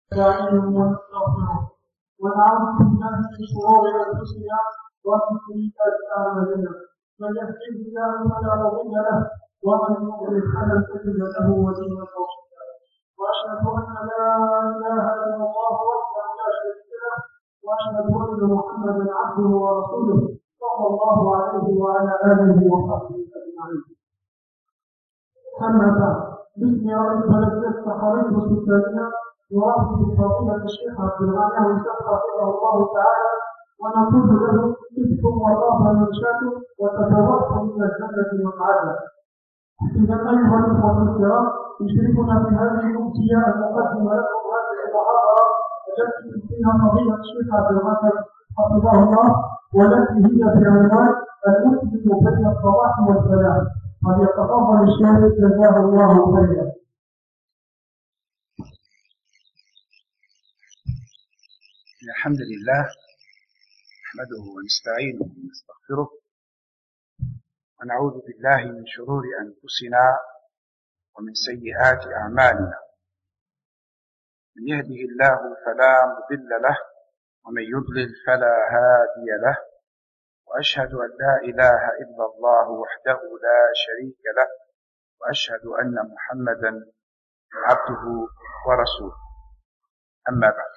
نستعينه ونستغفره ونعوذ بالله من شرور انفسنا ومن سيئات اعمالنا من يهده الله فلا مضل له ومن يضلل فلن تجد له وليا مرشدا واشهد ان لا اله الا الله وحده لا شريك له واشهد ان محمدا عبده ورسوله صلى الله عليه وعلى اله وصحبه اجمعين. اما بعد، باسم رب فلسفه حريص كتابنا يوافق فضيلة الشيخ عبد الغني والشيخ حفظه الله تعالى، ونقول له اتقوا وطاب منشاته وتتوفوا الى الجنه مقعدا. اذا ايها الاخوه الكرام، يشركنا في هذه الامسيه المقدمه لكم هذه المحاضره التي فيها فضيلة الشيخ عبد الغني حفظه الله، والتي هي في عنوان المسلم بين الصلاح والسلام. فليتفضل الشيخ جزاه الله خيرا. الحمد لله نحمده ونستعينه ونستغفره ونعوذ بالله من شرور أنفسنا ومن سيئات أعمالنا. من يهده الله فلا مضل له ومن يضلل فلا هادي له، وأشهد أن لا إله إلا الله وحده لا شريك له، وأشهد أن محمدا عبده ورسوله. أما بعد،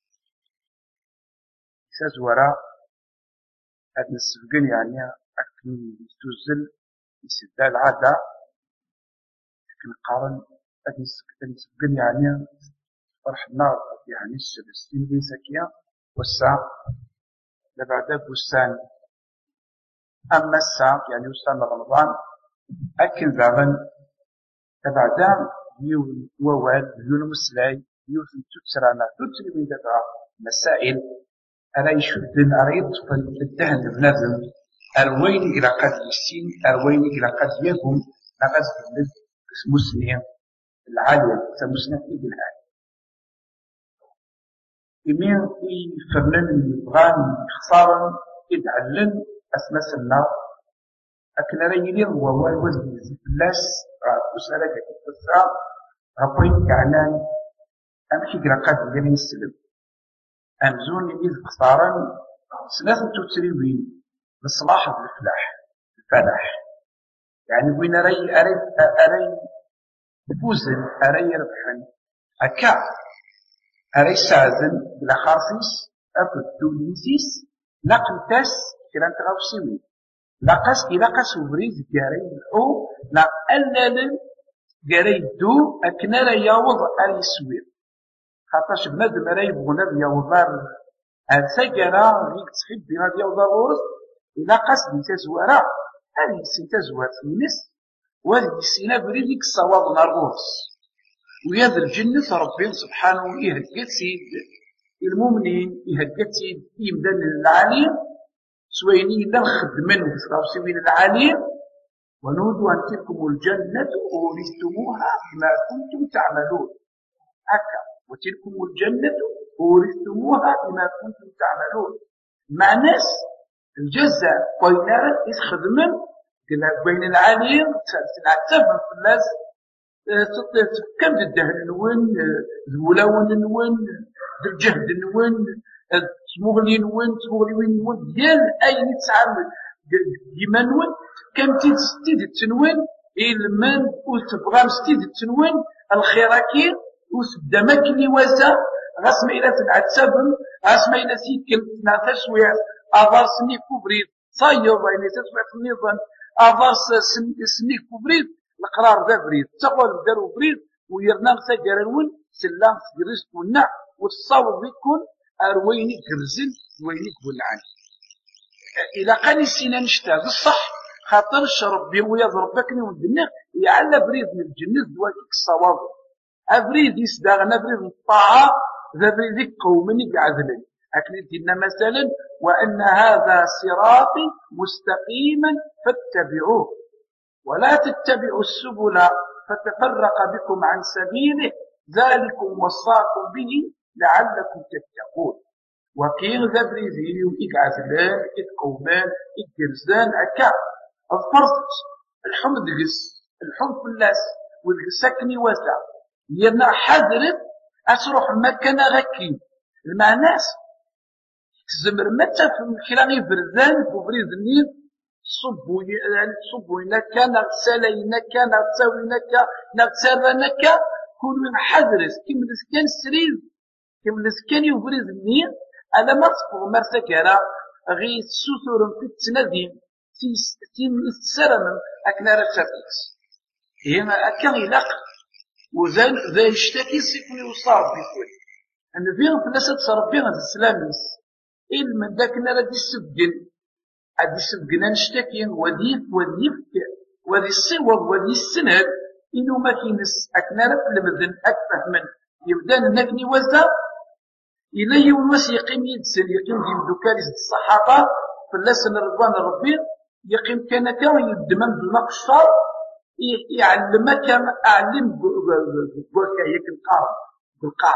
سازورا هاد نسبقن يعني أكن تزل يسدى العادة لكن قارن هاد نسبقن يعني فرح النار يعني السلسين دي سكية والساعة لبعد بستان. أما الساعة يعني بستان رمضان أكن ذاغن لبعد يوم ووال يوم مسلاي يوم تتسرانا تتري من دفع مسائل ألا يشدن ألا يطفل الدهن بنظم أروين إلى قد يسين أروين إلى قد يهم نغز بالنظم مسلم العالية مسلم إيد العالية يمين يفرنن يبغان خسارا يدعلن أسمس النار أكن ريلين هو الوزن الزفلاس وسألك التسعة ربين كعنان أمشي إلى قد يمين السلم أمزون إذ خسارا ثلاثة تسريبين لصلاح الفلاح يعني وين أري فوزن أري ربحن أكا أري سازن بلا خارفيس أكد دوليسيس لقمتاس كلام تغوصيوي لقس وبريز جاري الحو لا ألل جاري الدو أكنا ياوض أري سوير خاطرش بنادم راه يبغى نادم يوضر السجرة اللي تحب بنادم يوضر غوز إلا قصد تزوارا هذه السن تزوار في النس وهذه السنة بريدك الصواب نرغوز ويهد الجنة ربي سبحانه يهدد سيد المؤمنين يهدد سيد يمدن العالم سويني إلا الخدمين سوين العالم ونودوا أن تلكم الجنة أورثتموها بما كنتم تعملون أكا وتلكم الجنة أورثتموها بما كنتم تعملون. مع ناس الجزاء قينارا يخدمن بين العاليين تنعتبن في الناس كم الدهن نون الولاون نون الجهد نون تمغلي نون ديال أي نتعامل ديما نون كم تيد التنوين إلمان وتبغى مستيد التنوين الخيراكين وسبدا ماكني واسا غاسما إلا تنعتسابن غاسما إلا سيكل تنعتاش وياس أضار سني كوبريد صاير يعني تسويع في النظام أضار سني كوبريد القرار ذا بريد تقوى دارو بريد ويرنا سجرون سلام سجرست والنع والصوب يكون أرويني كرزل وينيك والعن إلا قال السنة نشتاق الصح خاطر الشرب وياض ربكني والدنيا يعلى بريد من الجنة دواكيك الصواب أبريد يسداغنا بريد الطاعة ذا بريد قومني قعدلن أكن دينا مثلا وأن هذا صراطي مستقيما فاتبعوه ولا تتبعوا السبل فتفرق بكم عن سبيله ذلكم وصاكم به لعلكم تتقون. وكين ذا بريد يقعدلن يتقومان يتجرزان أكا الفرص الحمد في الناس والسكني واسع ينا حذرت أتروح مكان غكي المعناس تزمر متى في كلامي بردان وبريد النيل صبوا لك نغسلين لك نغسوي لك نغسل لك كل من حذرس كم كان سرير كم كان يبرز النيل أنا ما تصبغ مرسكرا غي السوثور في التنادين تيم السلام أكنا رتفكس هنا أكن يلق وزين ذا يشتكي سيكون يوصار بكل أن فيهم فلاسة ربنا السلاميس إلما ذاكنا راه يسبقن عاد يسبقن نشتكي وذي الصور وذي السند إنو ما كينس أكنا راه المذن أكفه من يبدان نكني وزا إليه ونوس يقيم يدسل يقيم ديم دوكاليز الصحابة فلاسة رضوان ربي يقيم كان يدمم بالمقشر يعلمك أعلم بوكايك القارب بالقاع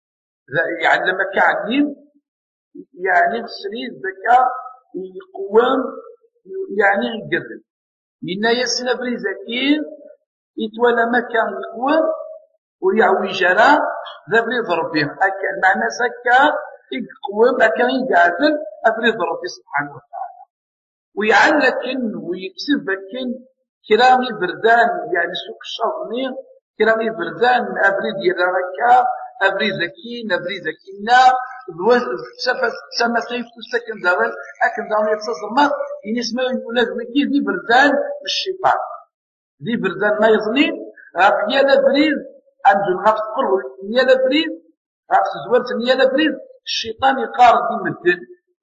يعلمك علم يعني السرير ذكاء يقوم يعني يقرب من يسنا بريزاكين يتولى مكان يقوم ويعوي جرى ذا بريد ربي معنى سكا يقوم مكان يقعدل أبريد ربي سبحانه وتعالى ويعلكن ويكسبكن كرامي بردان يعني سوق الشاطنين كرامي بردان أبريد يراكا أبري زكين أبري زكينا سما سيف تسكن دارن أكن دارن يتصمر إن اسمه يقول ذكي ذي بردان الشيطان ذي بردان ما يظنين يالا بريد أنجل غاف تقرر يالا بريد غاف تزولت يالا بريد الشيطان يقارب دي مدن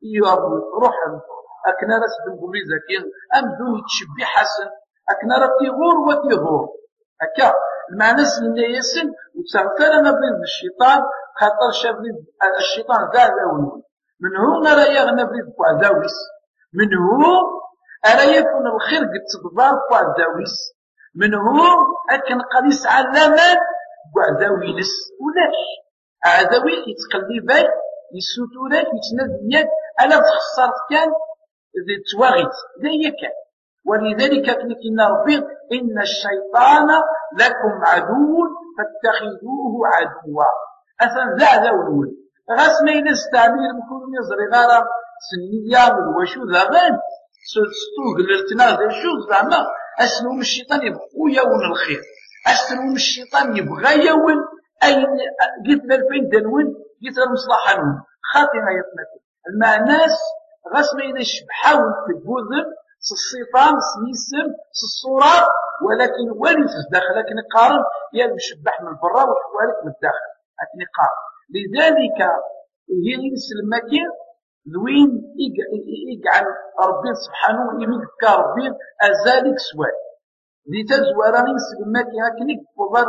يروح أكنا راس بنقولي زكين أمدون يتشبي حسن أكنا راه تيغور وتيغور هكا المعنى سنة يسن وتغفر ما بين الشيطان خاطر شابريد الشيطان ذا ذاون من هو راه يغنى بريد بوعداويس من هو أرى يكون الخير قد تضبار بوعداويس من هو أكن قد يسعى الأمان بوعداويس ولاش عداوي يتقلبك يسوتولك يتنذيك ألا تخسرت كان ذي تواغيت ذي كان ولذلك كنا ربي إن الشيطان لكم عدو فاتخذوه عدوا أثن ذا ذاول غاس ما ينستعمل مكون يزري غارة سنية وشو ذاغان ستوغ الارتناغ ذا شو زعما أسنوم الشيطان يبقوا يون الخير أسنوم الشيطان يبغى يون أين قلت للفين دنون قلت المصلحة نون خاطئة يطنكم المعناس غاس ما ينشبحاول تبوذن الشيطان سيسم الصورة ولكن ولي في الداخل لكن قارن يشبح من برا وحوالك من الداخل لكن قارن لذلك هي المكان ذوين يجعل ربي سبحانه يملك ربي أزالك سوال لتزوراني المكان هكذا بضر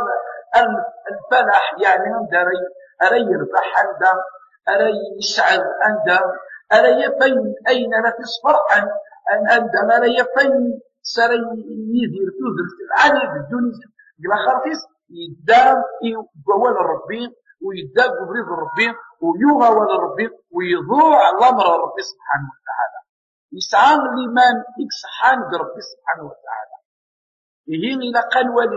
الفلاح يعني أري يربح عندها أري يسعد عندها أري أين لا تصفر عن عندما لا يفين سري يدير تودر العالي بالدنيا قال خرفيس يدام يقوال الربي ويدام بريد الربي ويوغى ولا الربي ويضوع الأمر الربي سبحانه وتعالى يسعى لمن يكسحان ربي سبحانه وتعالى يهين إلى قنوة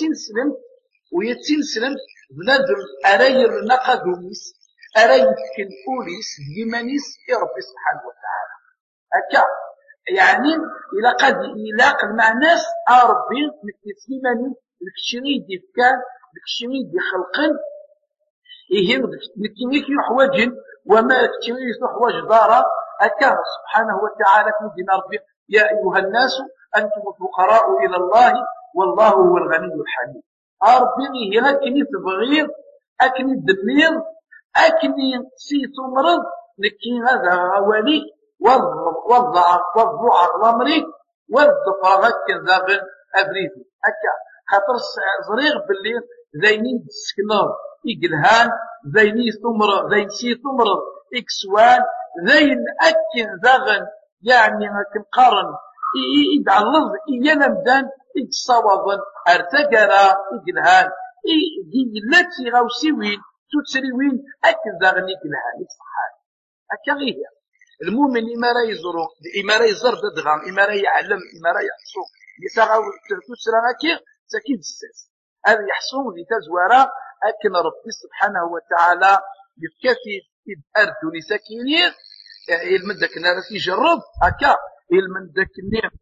ويتين سلم بنادم أري النقدوميس أري الكنفوليس يمانيس يا ربي سبحانه وتعالى هكا يعني إلى قد يلاق مع ناس ربي نكتسيماني الكشري دي فكان الكشري دي خلقن يهم نكينيك يحوجن وما كشري يحوج دارا أكاه سبحانه وتعالى في دين ربي يا أيها الناس أنتم الفقراء إلى الله والله هو الغني الحميد ربي هنا كني تبغير أكني الدمير أكني سيتو مرض نكي هذا ولي وضع الأمريك والضفر هكا ذاغن أبريدي هكا خاطر زريغ بالليل ذيني تسكنر إقلهان ذيني ثمر ذين سي ثمر إكسوان ذين أكن ذاغن يعني هكا قارن يدعى اللفظ إيانا مدان إكساوضن أرتقرا إقلهان إقلاتي غاوسيوين تتسريوين أكن ذاغن إقلهان إكسحان هكا غير المؤمن إما يزرو إما يزر ددغام إما يعلم إما يحصو يتغاو تسرانكي تكيد الساس هذا يحصو ذي تزوارا أكن ربي سبحانه وتعالى يفكاسي أردوني ساكينير من ذاك الناس يجرب هكا من ذاك النير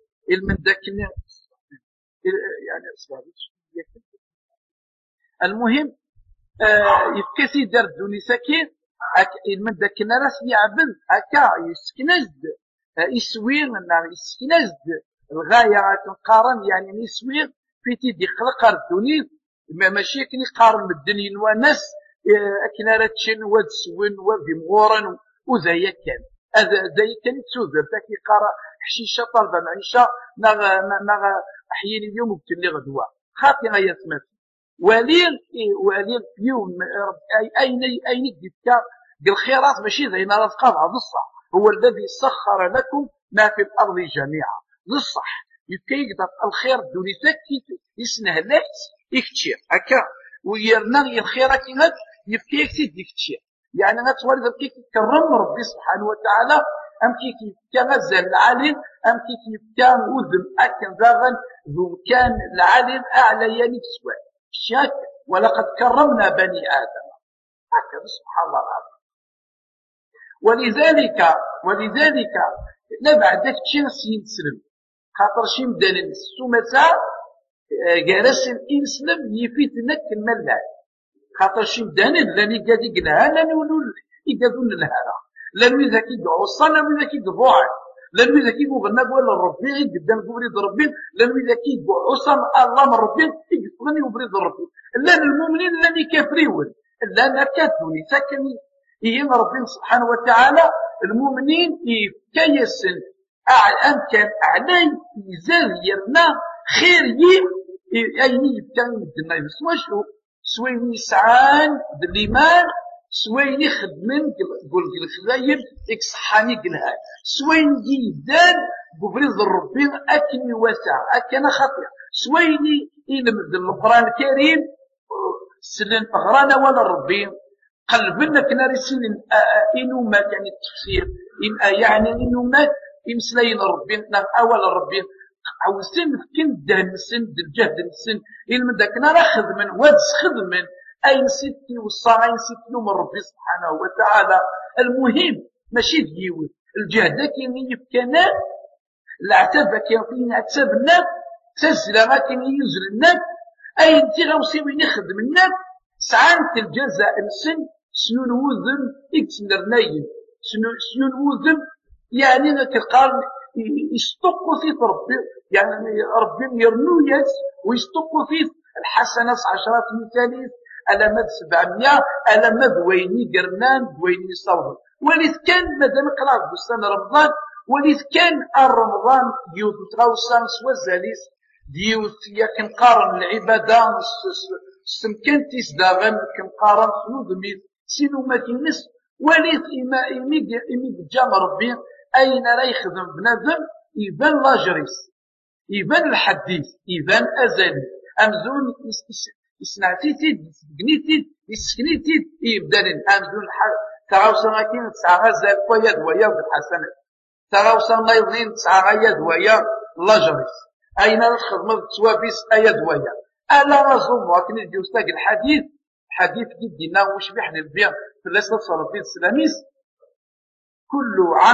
يعني المهم يفكاسي دردوني ساكين من ذاك الناس يعبد هكا يسكنزد يسوير يسكنزد الغاية تنقارن يعني يسوير في تيدي خلق الدنيا ماشي كني قارن بالدنيا والناس أكنا راتشن ودسون وبمغورن وزي كان هذا زي كان تسوذر تاكي قارا حشيشة طالبة معيشة نغ أحيين اليوم وبتلي غدوة خاطي غاية سمات وليل في يوم أين يديك بالخيرات ماشي زي ما رزقها بعض الصح هو الذي سخر لكم ما في الأرض جميعا للصح يبقى الخير دوني تاكي يسنهلات يكتشير هكا ويرنا الخير كينات يبقى يكتشير يكتشير يعني غتولد كيف كرم ربي سبحانه وتعالى ام كيف كمزل العالم ام كيف كان وذم اكن ذاغن ذو كان العالم اعلى يعني سواء شاك ولقد كرمنا بني ادم هكذا سبحان الله العظيم ولذلك لا بعدك تشنسي يتسلم خاطر شي مدان السمسا جالس الانسلم يفيتنك الملال خاطر شي مدان لاني قاعد يقلها لاني ولول يقادون الهرا لاني ذاك يدعوصا لاني ذاك يدفوع لاني ذاك يغنى ولا ربي قدام بريد ربي لاني ذاك يدعوصا الله من ربي يقصني وبريد ربي لان المؤمنين لاني كافريون لان كاتوني ساكني هي ربي سبحانه وتعالى المؤمنين يكيسن كان أعلي يزال يرنا خير أيني يبتغي الدنيا يسوى سويني سعان بالإيمان سويني خدمن قول الخلايب إكصحاني قلها سويني يدان بفريض الربين أكني واسع أكنا خطير سويني إلمد القرآن الكريم سلن أغرانا ولا الربين قلبنا كنا رسلن إنو ما كان التفسير يعني إنو ما يمسلين ربنا أول ربنا عاوزين كن دهن السن الجهد السن إلما داكنا ناخذ من وادس خدمن أي ستي والصاعين ستي من ربي سبحانه وتعالى المهم ماشي ديوت الجهد كان يفكنا العتبة كان فينا عتبنا تسلم كان ينزلنا أي انتي غوصي وين يخدم الناس سعانت الجزاء السن سنون وذن اكسنرناين سنون وذن يعني كالقال يستقوا في ربي يعني ربي يرنو يس ويستقوا في الحسنة 10 مثاليث على مد 700 على مد ويني قرنان ويني صوت وليث كان مادام قرأت بستان رمضان وليث كان الرمضان ديوت متغوصان سوا الزاليس ديوت كنقارن العبادة سمكنتيس داغن كنقارن سنودميت سينو ما كينس وليث إمي بجام ربي أين لا يخدم بنادم يبان لاجريس يبان الحديث يبان أزلي أمزون يسنعتيتيد يسبقنيتيد يسكنيتيد يبدأ أمزون الحال تغاوصا غاكين 9 غزال ويا دويا بالحسنات تغاوصا نايضين 9 غيا دويا لاجريس أين الخدمة بتوابيس أيا دويا ألا نظن وكن الجوستاق الحديث جدنا وش بيحنا البيع في الأسلام صلى السلاميس كل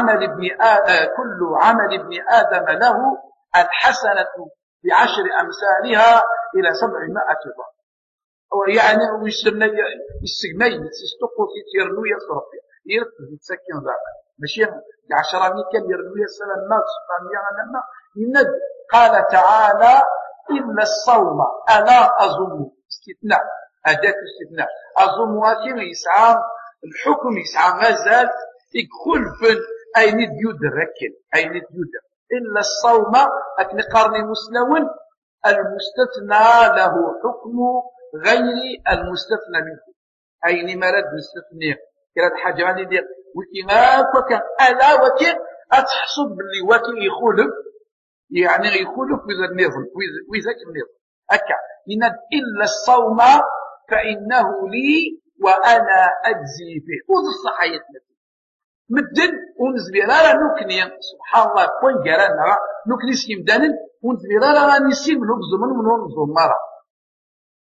عمل ابن آدم له الحسنة ب10 أمثالها إلى 700 ضعف ويعني ويسمى السجني يستقوا في تيرنو يصرف يرتب يتسكن ذاك ماشي 10 كان يرنو يسلم ما 700 لما يند قال تعالى إلا الصوم ألا أظن استثناء أداة استثناء أظن واكين يسعى الحكم يسعى غزال يخلفن أين ديودر ركن أين ديودر إلا الصوم أكن قرني مسلون المستثنى له حكم غير المستثنى منه أين مرد مستثنى كلا حاجة غادي يدير وكان ألا وكان أتحسب باللي وكان يخلف يعني يخلف وإذا النظم وإذا النظم أكا إلا الصوم فإنه لي وأنا أجزي به وذ الصحيح مدن ونزبيرا نوكني سبحان الله كوين قرانا نوكني سيمدانن ونزبيرا نسيم نبزمن من ونزمارا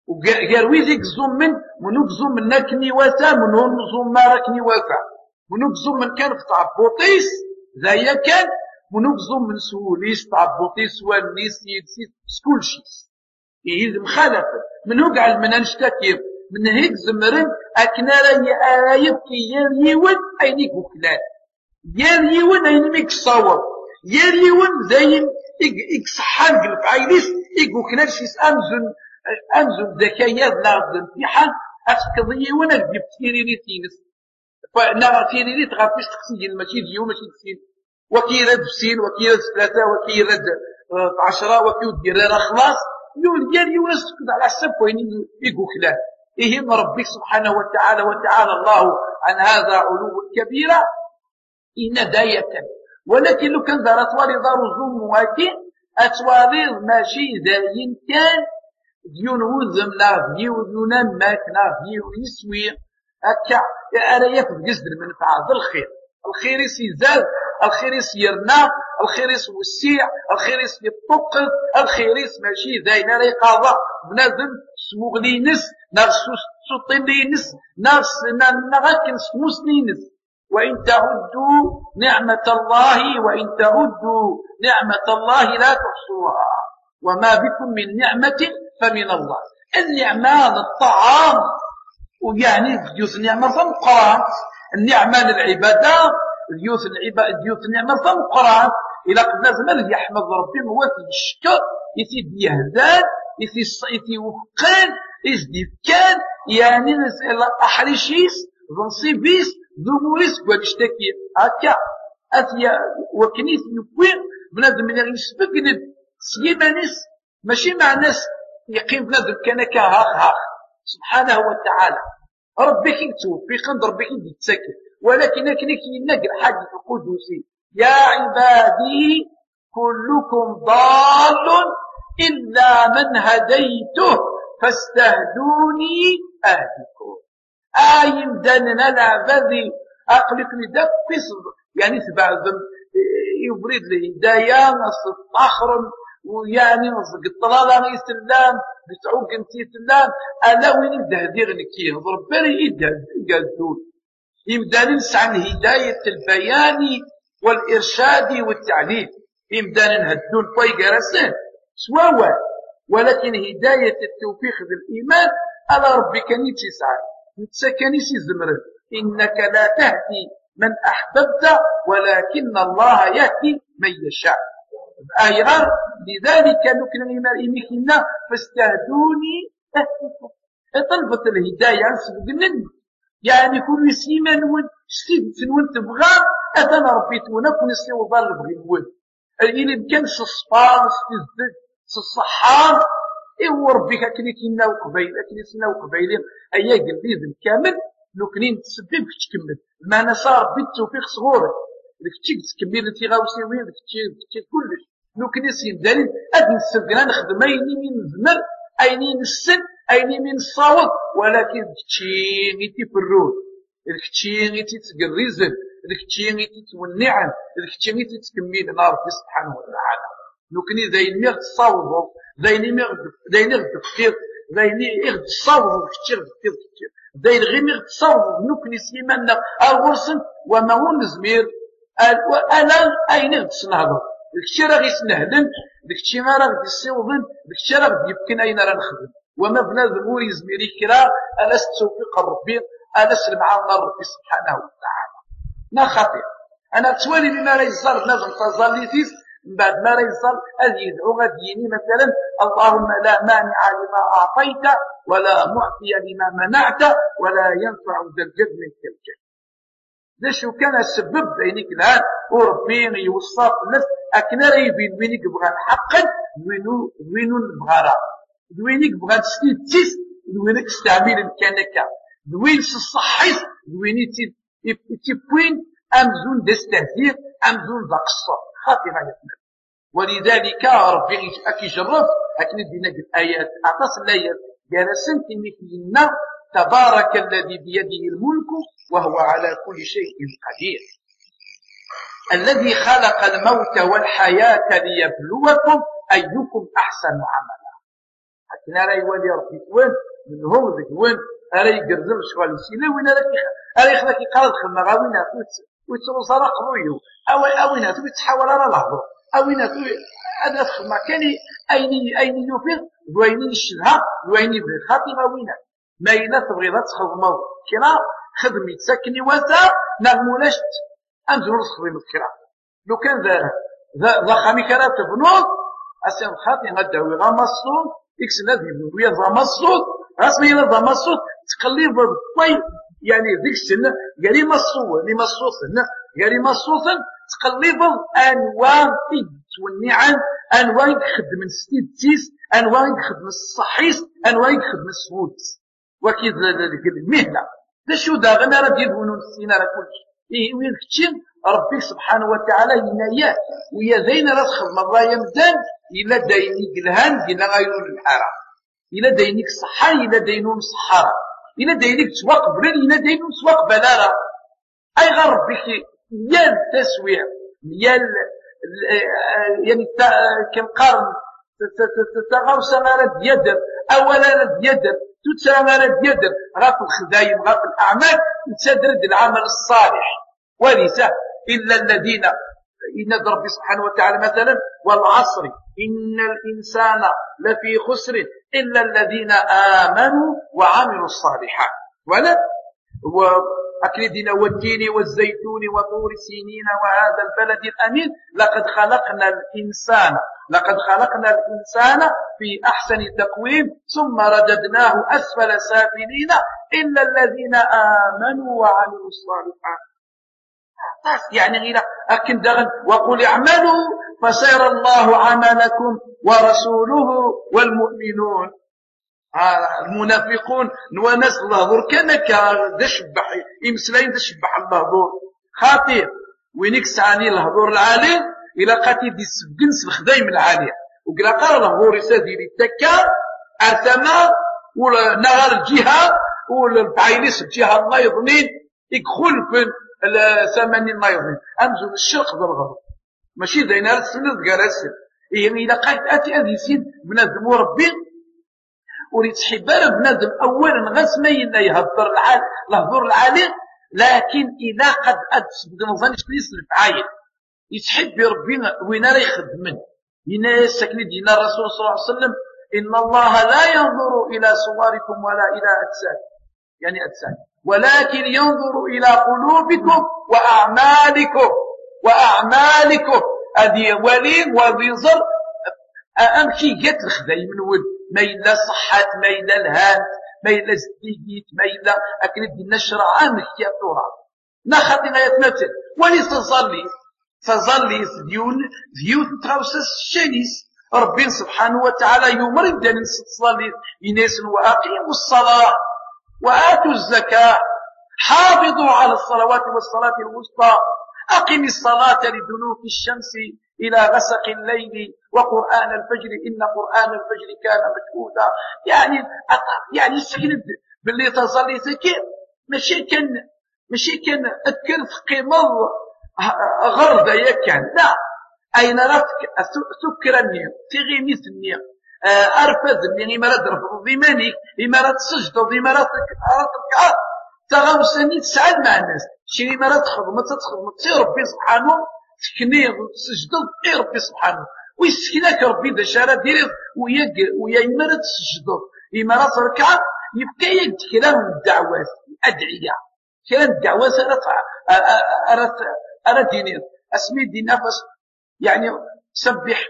وقال ويديك زومن منوك زومن ناكني واسا منهم زوم ما راكني واسا منوك زومن كان في تعبوطيس ذايا كان منوك زومن سوليس تعبوطيس والنيس يدسيس سكولشيس إيه مخالفة منو قال من نشتكي من هيك زمرن أكنا رأي يبكي يريون أينيك وكلان يريون أينيك صور يريون زين إكسحان قلب عيليس إيقو كلان شيس أمزن ذكايات لارد الامتحان أسكضيون الجب تيريني تينس فنرى تيريني تغطيش تقسيجين ماشي ديو ماشي تسين وكيرد بسين وكيرد ثلاثة وكيرد 10 وكيرد ديرارة خلاص يقول يريون أسكد على حسب وين إيقو كلان إيهم ربي سبحانه وتعالى الله عن هذا علو كبيرة إن داية ولكن لو كان دار أطوالي دار الظلم واكين أتوالي ماشي داين كان ديون وذم لا ديون ماك لا ديون يسوي هكا أرياك بقصد المنفعة الخير يزال الخير يسيرنا الخير يسوسيع الخير يطقل الخير ماشي داين راي قاضى بنادم سموغلينس ناس سوطينينس ناس نغاكن سموسنينس وإن تعدوا نعمة الله لا تحصوها وما بكم من نعمة فمن الله النعمان الطعام ويعني ديوث النعمة فالقرآن النعمان العبادة ديوث النعمة فالقرآن إلا قد لازم يحمد ربي هو الشكر يثيد يهدان يثي وقان يزدي كان يعني أحرشيس ظنصيبيس ذموريس ونشتكي هكا أثيا وكنيس يكوين بنادم من يسبقنا سيمانيس ماشي مع ناس يقيم بنادم كان كهاخ سبحانه وتعالى ربك يتوفيق ربك يتسكت ولكن كنك ينقل حديث القدسي يا عبادي كلكم ضال إلا من هديته فاستهدوني أهدكم داننا العبادي أقلك ندفس يعني تبعثم يبرد الهداية نصف آخر ويعني نصف الطلالة يسلام بتعوق انتي سلام ألا وين يدهدير نكيه ضرب بري يدهدون يمدان نسعى هداية البيان والإرشاد والتعليم يمدان نهدون طيق رسان سواوا ولكن هداية التوفيق بالإيمان على ربك نيتي سعى نتسكنيسي زمرن إنك لا تهدي من أحببت ولكن الله يهدي من يشاء أيضا لذلك نكنا إمكنا فاستهدوني أهدكم طلبة الهداية سبقنن يعني كل سيما وانت تبغى أثنى ربيتونا كل سيما وظل بغيبون اللي كان الصفار الصحار إيه ربك كنا وقبيلين أيها قلبيذ كامل نكنين تسبب تكمل ما نصار بالتوفيق صغورك لك تكمل انت غاوسي وين لك كلش نكني سين دليل أدن السبقنا نخدم أيني من زمر أيني من السن أيني من الصوت ولكن كتشينيتي في الروح الكتشينيتي تقريزن الكتشينيتي تونعن الكتشينيتي تكمل ربي سبحانه وتعالى نكني ذي الميغ تصوض ذي نغد كتير ذي نغد تصوض كتير ذي الغميغ تصوض نكني سيمانا الغرسن وما هو نزمير أنا أي نغد سنهضر الكتير غي سنهدن الكتير غي يسيوضن الكتير غي يبكن أين راه نخدم وما بنادم هو يزميري كرا ألست توفيق الربي ألست معانا ربي سبحانه وتعالى ما خطير أنا توالي بما لا يصال بنادم تظليتيس من بعد ما لا يصال هذه يدعو غديني مثلا اللهم لا مانع لما أعطيت ولا معطي لما منعت ولا ينفع ذا الجد منك الجد ليش كان السبب بينك الآن وربي يوصف الناس أكنا يبين وينك بغى حقا وينو البغارة وينك بغى تستيس وينك استعمل الكنكة وين الصحيح وين تبوين أمزون دستهزير أمزون ذا قصة خاطرة يتنى ولذلك ربي أكي جرب أكنا دينا الآيات أعطاس الآيات جالسن تمثلنا تبارك الذي بيده الملك وهو على كل شيء قدير الذي خلق الموت والحياة ليبلوكم أيكم أحسن عملا حتى راه يولي ربي وين منهم ذاك وين راه يقرزم شغل يسينا وين راه يخليك يقرا الخدمه غاوينا ويتوصل قرويو اوينا تحاول على الهضر اوينا هذا الخدمه كان اين يفيد وين يشلها وين يبغي خاطر وينا ما الا تبغي تخدموا كرا خدمي تسكني وانت نغمولاش انزل تخدم كرا لو كان ذا خامي كرا تبنوض اسين خاطي غداوي غمصون يكسل هذه ويا ضمصوت رسمي لا ضمصوت تقليب طيب يعني ذيك السنه قال لي مصوت لي مصوت قال لي مصوت تقليب انواع والنعم انواع يخدم من ستيس انواع يخدم الصحيح انواع يخدم السود وكيد المهنه دا شو دا غنا راه يدونوا السينا راه كلشي وين كتشي ربي سبحانه وتعالى يناياه ويا زين راه تخدم الله يمدان الا داينيك الهان الا غايرون الحرام الا داينيك الصحه الا داينون الصحاره الا داينيك تسواق بلاد الا داينون تسواق بلاره اي غير ربي يا التسويع يا يعني كنقارن تغاو سمارة يدر اولا يدر تتسامر يدر غاف الخدايم غاف الاعمال يتسدرد العمل الصالح وليس الا الذين إن ربي سبحانه وتعالى مثلا والعصر إن الإنسان لفي خسر إلا الذين آمنوا وعملوا الصالحات ولا وأكلدنا والتين والزيتون وطور سينين وهذا البلد الأمين لقد خلقنا الإنسان في أحسن تقويم ثم رددناه أسفل سافلين إلا الذين آمنوا وعملوا الصالحات يعني غير أكن دغن وقل اعملوا فسيرى الله عملكم ورسوله والمؤمنون المنافقون وناس الهضور كانك دشبح يمسلين دشبح الهضور خاطر وينك سعني الهضور العالي إلى قاتي دي سبقنس الخدايم العالية وقلا قال الهضور يسادي للتكار أرتما ولا نغار الجهة ولا البعيليس الجهة الله يظنين يدخل في ثمانين ما يظن أمزل الشرق بالغرب ماشي دينا السند قراسل يعني إذا قايت أتي أذي سيد بنادم وربي وريد حبار بنادم أولا غسمين يهضر العالي لكن إذا قد أدس بنظانيش ليس الفعايل يتحب ربنا وين راه يخدم هنا سكن دينا الرسول صلى الله عليه وسلم إن الله لا ينظر إلى صوركم ولا إلى أجساد يعني أجساد ولكن ينظر إلى قلوبكم وأعمالكم هذه ولين وبينظر أمشي جات الخدايم من ولد ما إلا صحات ما إلا الهانت ما إلا زديقيت ما إلا أكلت النشرة أمشي التورا نخطينا يتمثل وليس تصلي ديوت تغوصص الشنيس ربي سبحانه وتعالى يمرد أن تصلي إناس وأقيموا الصلاة وآتوا الزكاة حافظوا على الصلوات والصلاة الوسطى أقم الصلاة لدنوك الشمس إلى غسق الليل وقرآن الفجر إن قرآن الفجر كان مشهودا يعني سكنت باللي تصلي سكين ماشي كان أذكر في قيمة غرض يكن لا أين رفك سكر النير تغيميس النير أرفض يعني مرات رفض ضمانك إمارات سجد ضمانات ركعات تغوصني تسعد مع الناس شي مرات تخدم تصير ربي سبحانه تكني تسجد غير ربي سبحانه ويسكنك ربي ذا شارع ديريض ويا إمارات تسجد إمارات ركعات يبقى يد كلام الدعوات الأدعية كلام الدعوات أرى دينير أسمي دي نفس يعني سبح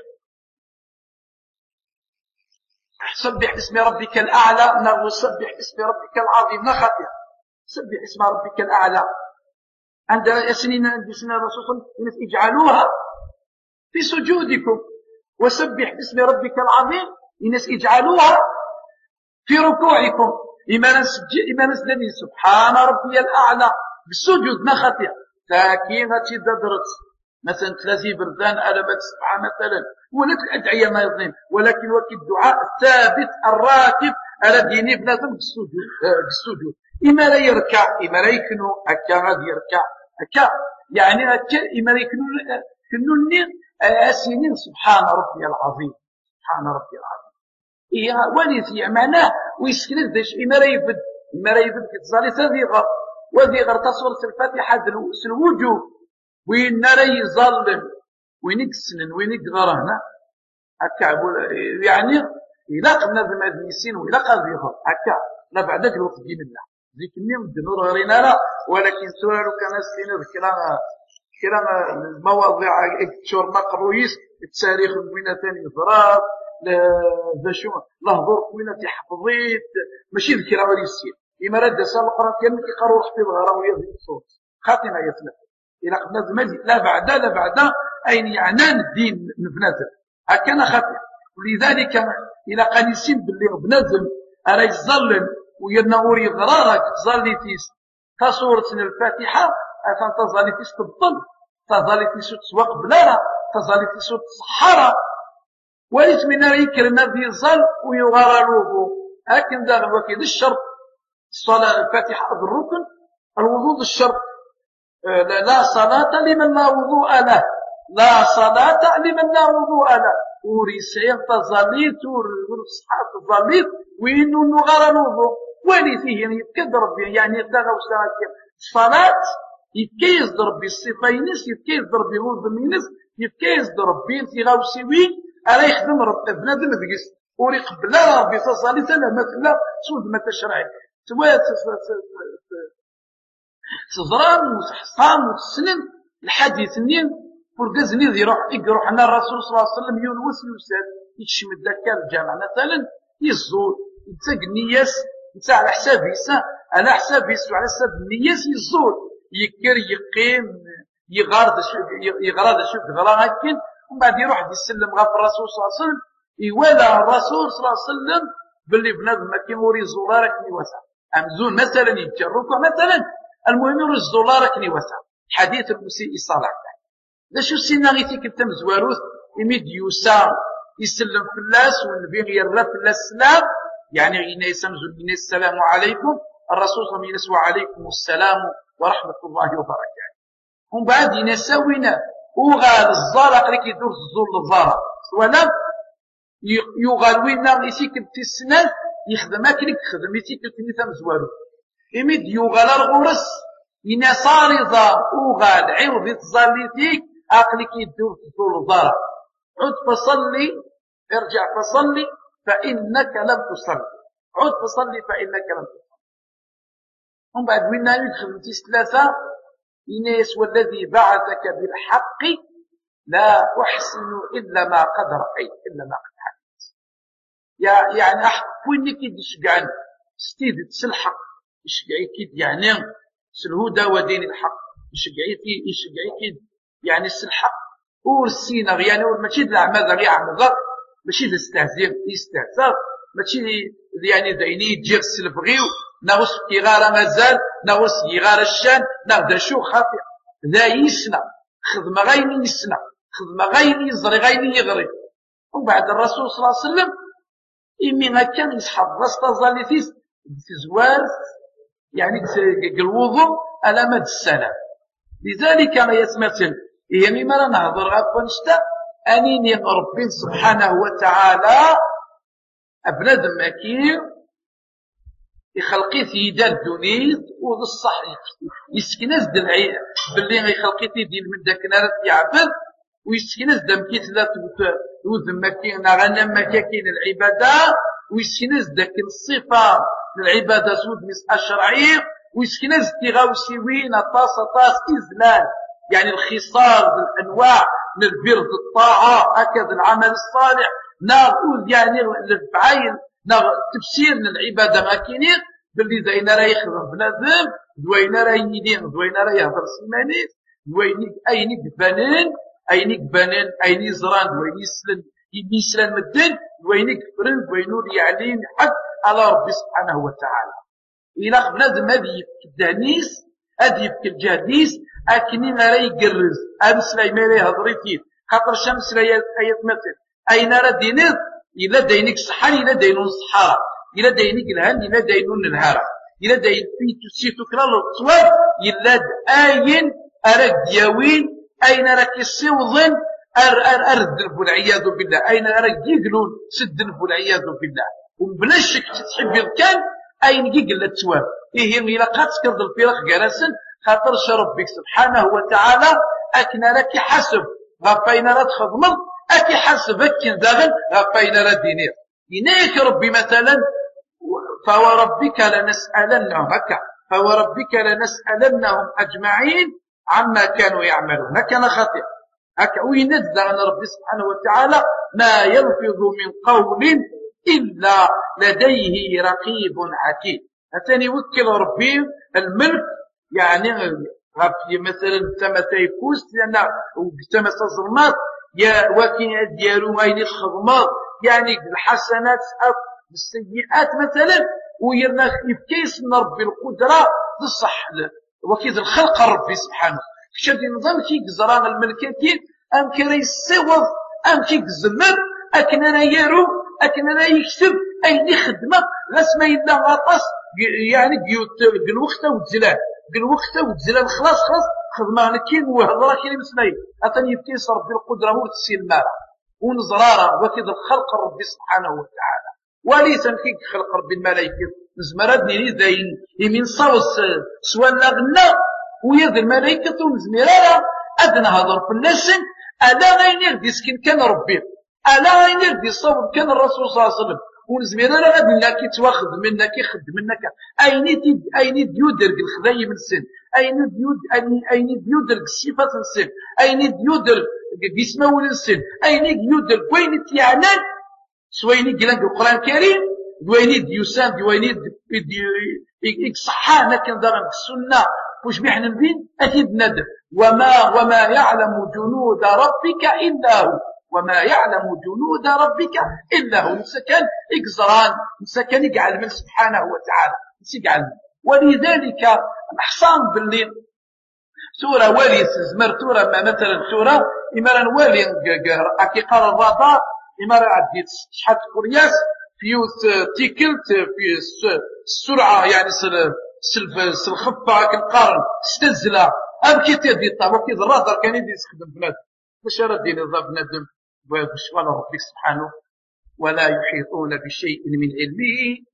اسم ربك الأعلى نغو سبح اسم ربك العظيم نخطئ سبح اسم ربك الأعلى عند سنين الرسول اجعلوها في سجودكم وسبح اسم ربك العظيم الناس اجعلوها في ركوعكم إما نسلني سبحان ربي الأعلى بالسجود نخطئ ساكينة درت مثلا ثلاثي بردان ألمت سبعة مثلا ولك الأدعية ما يظن ولكن وقت الدعاء الثابت الراتب على ديني بنادم بالسجود إما لا يركع إما لا يكنو أكا غادي يركع أكا يعني أكا إما لا يكنو النين أسينين سبحان ربي العظيم سبحان ربي العظيم إيه وليثي معناه ويسكن داش إما رايفد كتزالي هذه غر وذي غر تصورة الفاتحة الوجوه وين راي يظلم وين يكسنن وين يقرهنا هكا يعني إلا قمنا بما يسين وإلا قال يخر هكا لا بعدك الوقت دين الله ذيك النيم الدنور غرينا لا ولكن سؤال كان سين كلام المواضيع اكتشور مقرويس التاريخ وين ثاني ضراب لا شو لهضر وين تحفظيت ماشي الكلام اللي يصير إما رد سال القرآن كان كيقرأوا في الغراوية في الصوت خاطينا يتلف إلا قمنا بما لا بعد أين يعنان الدين بنادم هكذا خاطر ولذلك إلا قال يسين باللي بنادم أرى يظلم وينور يغرارك تظليتيس تصورة الفاتحة أثن تظليتيس تبطل تظليتيس تسوق بلارة تظليتيس تصحارة وليس من يكرنا في الظل ويغرى الوضوء لكن ذا وكيد الشرط الصلاة الفاتحة بالركن الوضوء الشرط لا صلاة لمن لا وضوء له لا صلاة لمن لا وضوء له وريسين تظليت والصحات تظليت وإنه نغرى الوضوء وليثيه يعني يتكد ربي يعني يتلغى وساكين الصلاة يتكيز ربي الصفينس يتكيز ربي الوضمينس يتكيز ربي انتغاو سوين ألا يخدم ربي بنادم ذقس وريق بلا ربي تصالي سلامة لا سود ما تشرعي سواء تزران وتحصان وتسنن الحديث النين فرقزني ذي يروح أن الرسول صلى الله عليه وسلم يونوس يوسف يتشمد ذاك الجامع مثلا يزور يتساق النياس يتساع على حساب يسا على حساب يسا على حساب النياس يزور يكر يقيم يغارد شوف غرا هكين ومن بعد يروح يسلم غف الرسول صلى الله عليه وسلم يولى الرسول صلى الله عليه وسلم باللي بنادم ما كيموري زورارك واسع أمزون مثلا يتجركوا مثلا المهم يوري الزولارك واسع حديث المسيء الصالح لا شو سينا غيتي كنتم زواروث يميد يوسع يسلم في الناس والنبي يرى في السلام يعني غينا يسمزو لنا السلام عليكم الرسول صلى الله عليه وسلم وعليكم السلام ورحمة الله وبركاته هم بعد ينسوينا وغال الزارق لك يدور الزول الزارق ولا يغالوينا غيتي كنت السنان يخدم أكلك خدم يتي كنت نثام زواروث يميد يغال الغرس ينصار ضار وغال عوض يتظليتيك عقلك يدور تدور الضارة عد فصلي ارجع فصلي فإنك لم تصلي عد فصلي فإنك لم تصلي هم بعد منا يدخل ثلاثة إنيس والذي بعثك بالحق لا أحسن إلا ما قد رأيت إلا ما قد حدث يعني وين كيد يشجعني ستيد تسلحق يشجعي كيد يعني سلهودا ودين الحق يشجعي كيد يعني السلحق ورسينا يعني ماشي الأعمال غير عمل ماشي يستهزئ ماشي يعني دايني يجي السلف غيو ناغوس كيغار مازال ناغوس كيغار الشان ناغدا شو خاطئ ذا يسنا خدمة غيني يسنا خدمة غيني يزري غيني يغري وبعد الرسول صلى الله عليه وسلم إمي كان يسحب راستا زاليتيس تزوار يعني الوضوء على مد السلام لذلك ما يتمثل هي مما نهضر غفنشتا أنيني ربي سبحانه وتعالى أبناد مكير يخلقي في يدا الدنيا وذ الصح يسكنز دلعي باللي يخلقي في دين من داك نار يعبد ويسكنز دم كيت لا وذ مكير نغنى مكاكين العبادة ويسكنز داك الصفة للعبادة سود مسألة شرعية ويسكنز تغاوسي وين طاس إزلال يعني الخصال بالأنواع من البر الطاعة هكذا العمل الصالح نقول يعني الفعايل تفسير العبادة ما كاينين باللي زينا راه يخدم بنادم دوينا راه يدين دوينا راه يهضر سيمانيت دوينيك أينيك بنان أيني زران دويني يسلن مدن دوينيك فرن دوينو يعلين حق على ربي سبحانه وتعالى إلا بنادم هذه يفك الدهنيس هذه يفك الجهديس أكنين راه يقرز أمس لا يمالي هضريتين خاطر الشمس راه يتمثل أين راه دينيت إلا داينك صحان إلا داينون صحارى إلا داينك الهند إلا داينون الهارة إلا داين في تسيتو كلا للصواب إلا أين أراك دياوين أين راك يصوضن الذنب والعياذ بالله. أين يقولون الذنب والعياذ بالله. وبلا شك تحب كان أين يقل التواب. إيه إلا قد تكرد الفرق جالسا خاطر ربك سبحانه وتعالى أكنا لك حسب غفينا لا تخدمض أكي حسبك داغل غفينا لا دينير. إنك ربي مثلا فوربك لنسألنهم هكا فوربك لنسألنهم أجمعين عما كانوا يعملون. كان خطير هكا وينزل عن ربي سبحانه وتعالى ما يلفظ من قول إلا لديه رقيب عتيد. أتاني وكل ربي الملك يعني في مثلا تما تيفوز لأن تما تظلمات يا وكين ديالو غير الخدمات يعني الحسنات السيئات مثلا ويرنا يفكيس من ربي القدرة للصح وكيد الخلق ربي سبحانه شاد نظام كي قزران الملكاتين أم كي يسوض أم كي يزمر أكننا يارو أكننا يكتب أي خدمة غاسما يلا غاطاس يعني بالوقت والزلال بالوقت والزلال خلاص خدمة لكين وهضرة كي مسماي أتاني يفكيس ربي القدرة وتسير المارة ونزرارة وكيد الخلق ربي سبحانه وتعالى وليس كي خلق ربي الملائكة نزمرادني لي زين يمين صوص سواء لغنا ويد الملائكة ونزمرارة أدنى هضر في اللسن ألا غينير دي سكين كان ربي ألا غينير دي صوب كان الرسول صلى الله عليه وسلم ونزمرارة غادنا كي تواخذ منا كي خد منك أين ديودرق الخذاي من السن أين ديودرق الصفات السن أين ديودرق بيسمول السن أين ديودرق وين تيعنان سويني قلنك القرآن الكريم دويني ديوسان دويني صحانا كان دارن السنة وش بيحنا الدين أكيد ندر وما يعلم جنود ربك إلا هو وما يعلم جنود ربك إلا هو مسكن إقزران مسكن يقعد من سبحانه وتعالى يقعد ولذلك الحصان بالليل سورة والي زمر سورة مثلا سورة إمارا والي أكي قال الرادار إمارا عديت شحال كورياس فيوث تيكلت في السرعة يعني الخفة كنقارن استزلة أبكي تيدي الطابة كيد الرادار كان يدي يستخدم بنادم باش ردي نظام بنادم بشوال ربك سبحانه ولا يحيطون بشيء من علمه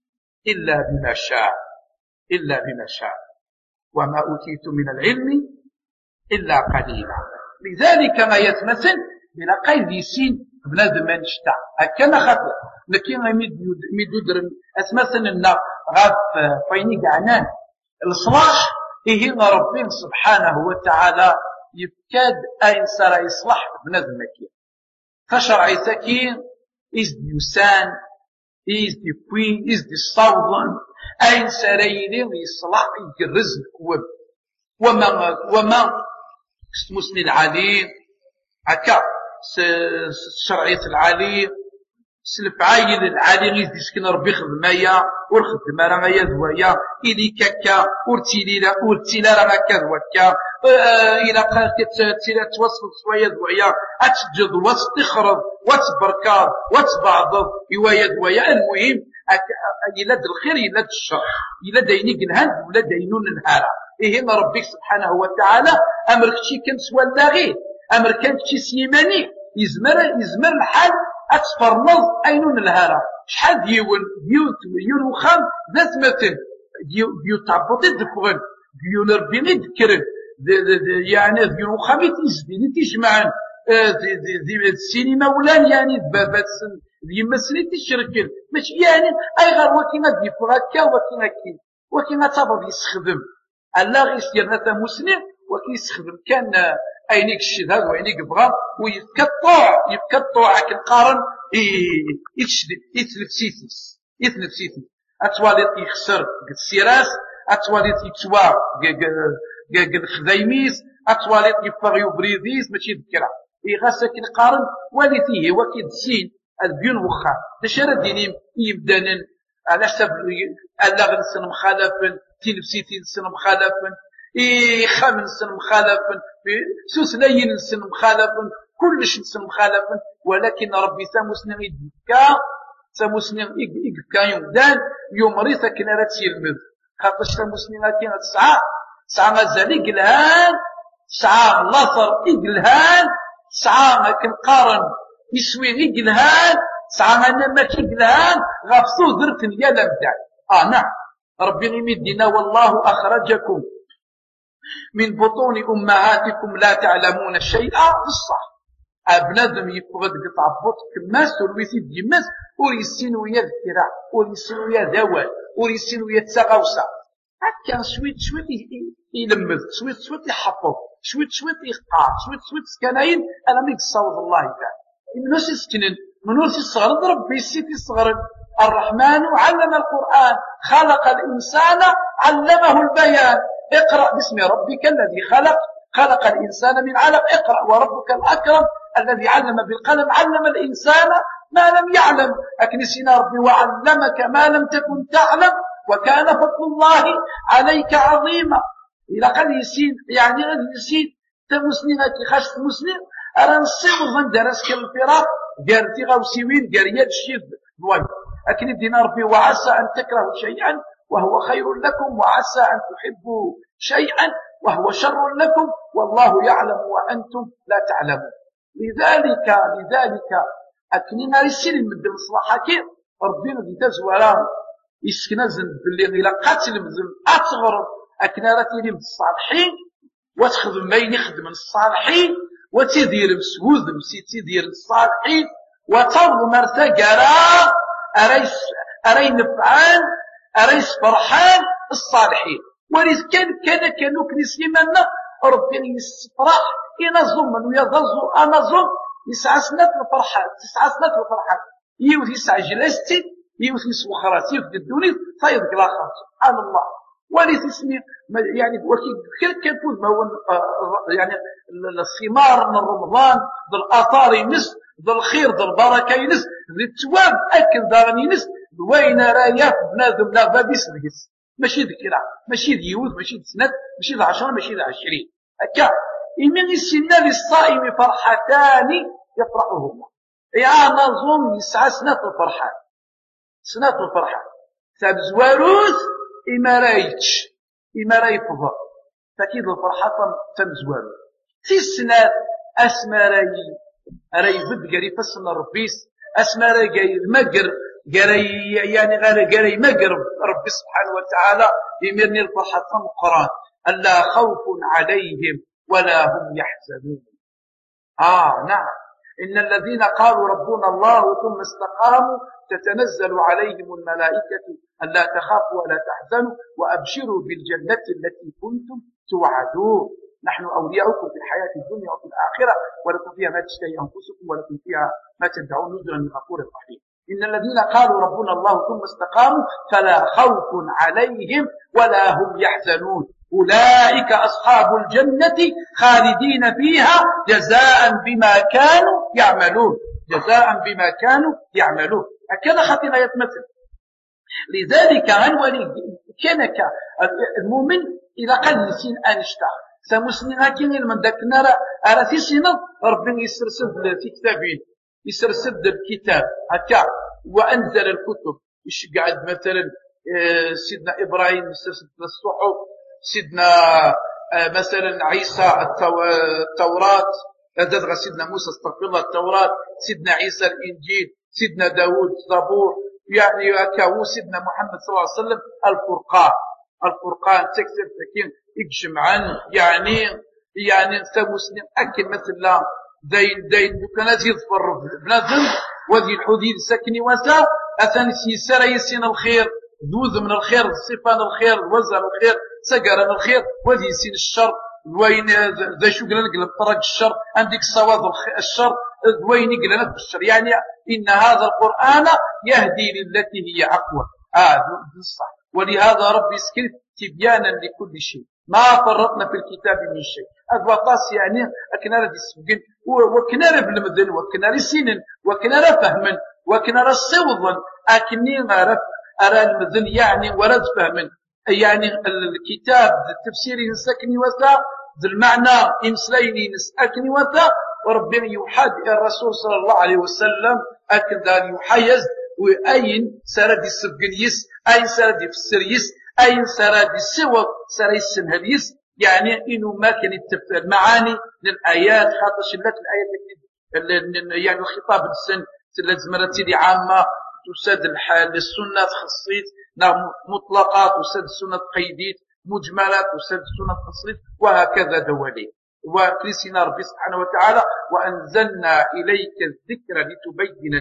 إلا بما شاء وما أوتيت من العلم إلا قليلا. لذلك ما يتمثل بلا قيد يسين بنادم ما نشتع هكذا خاطر لكن ميدودر أتمثل لنا غاف فيني قعنان الإصلاح إيه ربي سبحانه وتعالى يفكاد أين سرى يصلح بنادم مكين فشرعي سكين إز ديوسان إز دي بوين إز دي صوضا أين سرى يصلح يجرز الكوب وما مسني العليم هكا شرعية العليم الفعايل العالي غير يسكن ربي خدمايا والخدمة راه غيا ذوايا إلي كاكا ورتيلا راه كذواكا إلا قالت تيلا توصل شوية ذوايا أتسجد وتخرج وتبركار وتبعضض يوايا ذوايا المهم إلا الخير إلا الشر إلا ديني قنهان ولا دينون نهارا إيه ربي سبحانه وتعالى أمرك شي كان سوى اللاغي أمر كان شي سيماني يزمر الحال أتفرمض أينون الهارة شحال ديون وخام ذات مثل ديون تعبطي الدفغن ديون ربيني ذكرن يعني ديون وخام يتيزدين يتيجمعن السينما ولان يعني بابات يمسني تشركل ماشي يعني أي غير وكينا ديفراكا وكينا تابض يستخدم الله غير سيرنا مسلم وكي يستخدم كان أينيك الشداد وأينيك بغا ويتقطع القارن يتلف سيتيس أتواليت يخسر قد سيراس أتواليت يتوا قد خذيميس أتواليت يفغيو بريديس ماشي ذكرى غاسك القارن والثيه وكي تسين البيون وخا تشرد دينيم يبدانا على حسب ألاغ نسن مخالفا تلفسيتي نسن مخالفا خامن نسن مخالفا سوسلين نسن مخالفا كلش نسن مخالفا ولكن ربي سامسنا يدكا سامسنا يدكا يومدان يوم ريثا كنا راتي المذ خاطر سامسنا كنا تسعة مازال يقلهان تسعة لاثر يقلهان سعى كنقارن يسوي غير قلهان سعى أنا ماشي قلهان غفصو درت يا لمدان نعم ربي يمدنا والله أخرجكم من بطون أمهاتكم لا تعلمون شيئا بالصح بنادم يفقد قطع بطن كماس ولويثي ديماس وريسين ويا الذكرى وريسين ويا ذوال وريسين ويا تساغوسا هكا شويت يلمذ شويت يحفظ شويت يقطع شويت سكناين انا ما يتصاوض الله تعالى منوش يسكنن منوش يصغر ربي يسيتي صغر الرحمن علم القرآن خلق الإنسان علمه البيان اقرأ باسم ربك الذي خلق الإنسان من علق اقرأ وربك الأكرم الذي علم بالقلم علم الإنسان ما لم يعلم أكنسنا ربي وعلمك ما لم تكن تعلم وكان فضل الله عليك عظيما إلى قد يسين يعني غد يسين تمسنين كي خاش مسلم أرى نصيب من درس كالفراق دارتي غوسيوين داريات الشيب بواي أكن الدين ربي وعسى أن تكرهوا شيئا وهو خير لكم وعسى أن تحبوا شيئا وهو شر لكم والله يعلم وأنتم لا تعلمون لذلك أكننا رسل من المصلحة ربنا دي تزوران يسكنزن باللي إلى قاتل مزن أصغر أكنا راتيني من الصالحين وتخدم ما يخدم من الصالحين وتدير مسهوذ تدير الصالحين وترض مرتقرا أري نفعان أري فرحان الصالحين ولذ كانوا كنسلمنا ربنا يسفرح ينظم من ويظل أنظم يسعى سنة الفرحات يوثي يسعى جلستي يوثي يسوخراتي في الدنيا فيضك الآخر سبحان الله وليس اسمي يعني كان فوز ما هو يعني الثمار من رمضان ذا الآثار ينس ذا الخير ذا البركة ينس ذا التواب أكل دارن ينس وين رايا بنادم لا بابي سرقس ماشي ذكرى ماشي ديوث ماشي سنة ماشي ذا 10 ماشي ذا 20 هكا إمن السنة للصائم فرحتان يفرحهما يا نظم يسعى سنة الفرحة تبزواروث إما رايفض فكيد الفرحة تمزواروث في السنة أسمى راي بد قري فصل الربيس أسمى راي مقر قري يعني قري مقر ربي سبحانه وتعالى يمرني الفرحة القرآن ألا خوف عليهم ولا هم يحزنون نعم إن الذين قالوا ربنا الله ثم استقاموا تتنزل عليهم الملائكة ألا تخافوا ولا تحزنوا وأبشروا بالجنة التي كنتم توعدون نحن أولياؤكم في الحياة الدنيا وفي الآخرة ولكم فيها ما تشتهي أنفسكم ولكم فيها ما تدعون نزلا من غفور رحيم إن الذين قالوا ربنا الله ثم استقاموا فلا خوف عليهم ولا هم يحزنون أولئك أصحاب الجنة خالدين فيها جزاء بما كانوا يعملون هكذا خطينا يتمثل لذلك كانك المؤمن إذا قل سين أنشتا سمسنين هكين من ذاك نرى أرثي سنة ربنا يسرسد في كتابين يسرسد الكتاب هكا وأنزل الكتب يشقعد مثلا سيدنا إبراهيم يسرسد الصحف سيدنا مثلا عيسى التوراة هذا سيدنا موسى استغفر الله التوراة سيدنا عيسى الإنجيل سيدنا داود الزبور يعني كاو سيدنا محمد صلى الله عليه وسلم الفرقان تكسر تكين يجمعان يعني انت مسلم أكل مثلا دين كان يظفر بنادم وذي الحديد سكني وسا أثني سيسر يسين الخير ذوذ من الخير صفان الخير وزن الخير سقر من الخير وذي يسين الشر وين ذا شو قلنا نقلب طرق الشر عندك صواب الشر وين قلنا الشر يعني إن هذا القرآن يهدي للتي هي أقوى صح ولهذا ربي سكت تبيانا لكل شيء ما فرطنا في الكتاب من شيء أدوطاس يعني أكنار دي السبقين وكنار بالمدن وكنار سنن وكنار فهمن وكنار الصوضا أكني غرف أرى المدن يعني ورد فهمن يعني الكتاب التفسير ينسكني وثا ذا المعنى إمسليني نسأكني وثا وربنا يحاد الرسول صلى الله عليه وسلم أكل دار يحيز وأين سرد السبقين يس أين سرد السريس أين سرد السوق سرد السنهليس يعني إنه ما كان المعاني للآيات خاطر شلات الآيات يعني الخطاب السن لازم تيدي عامة تساد الحال السنة خصيت مطلقات وساد السنة قيديت مجملات وساد السنة خصيت وهكذا دوالي. وكريسنا ربي سبحانه وتعالى وأنزلنا إليك الذكر لتبين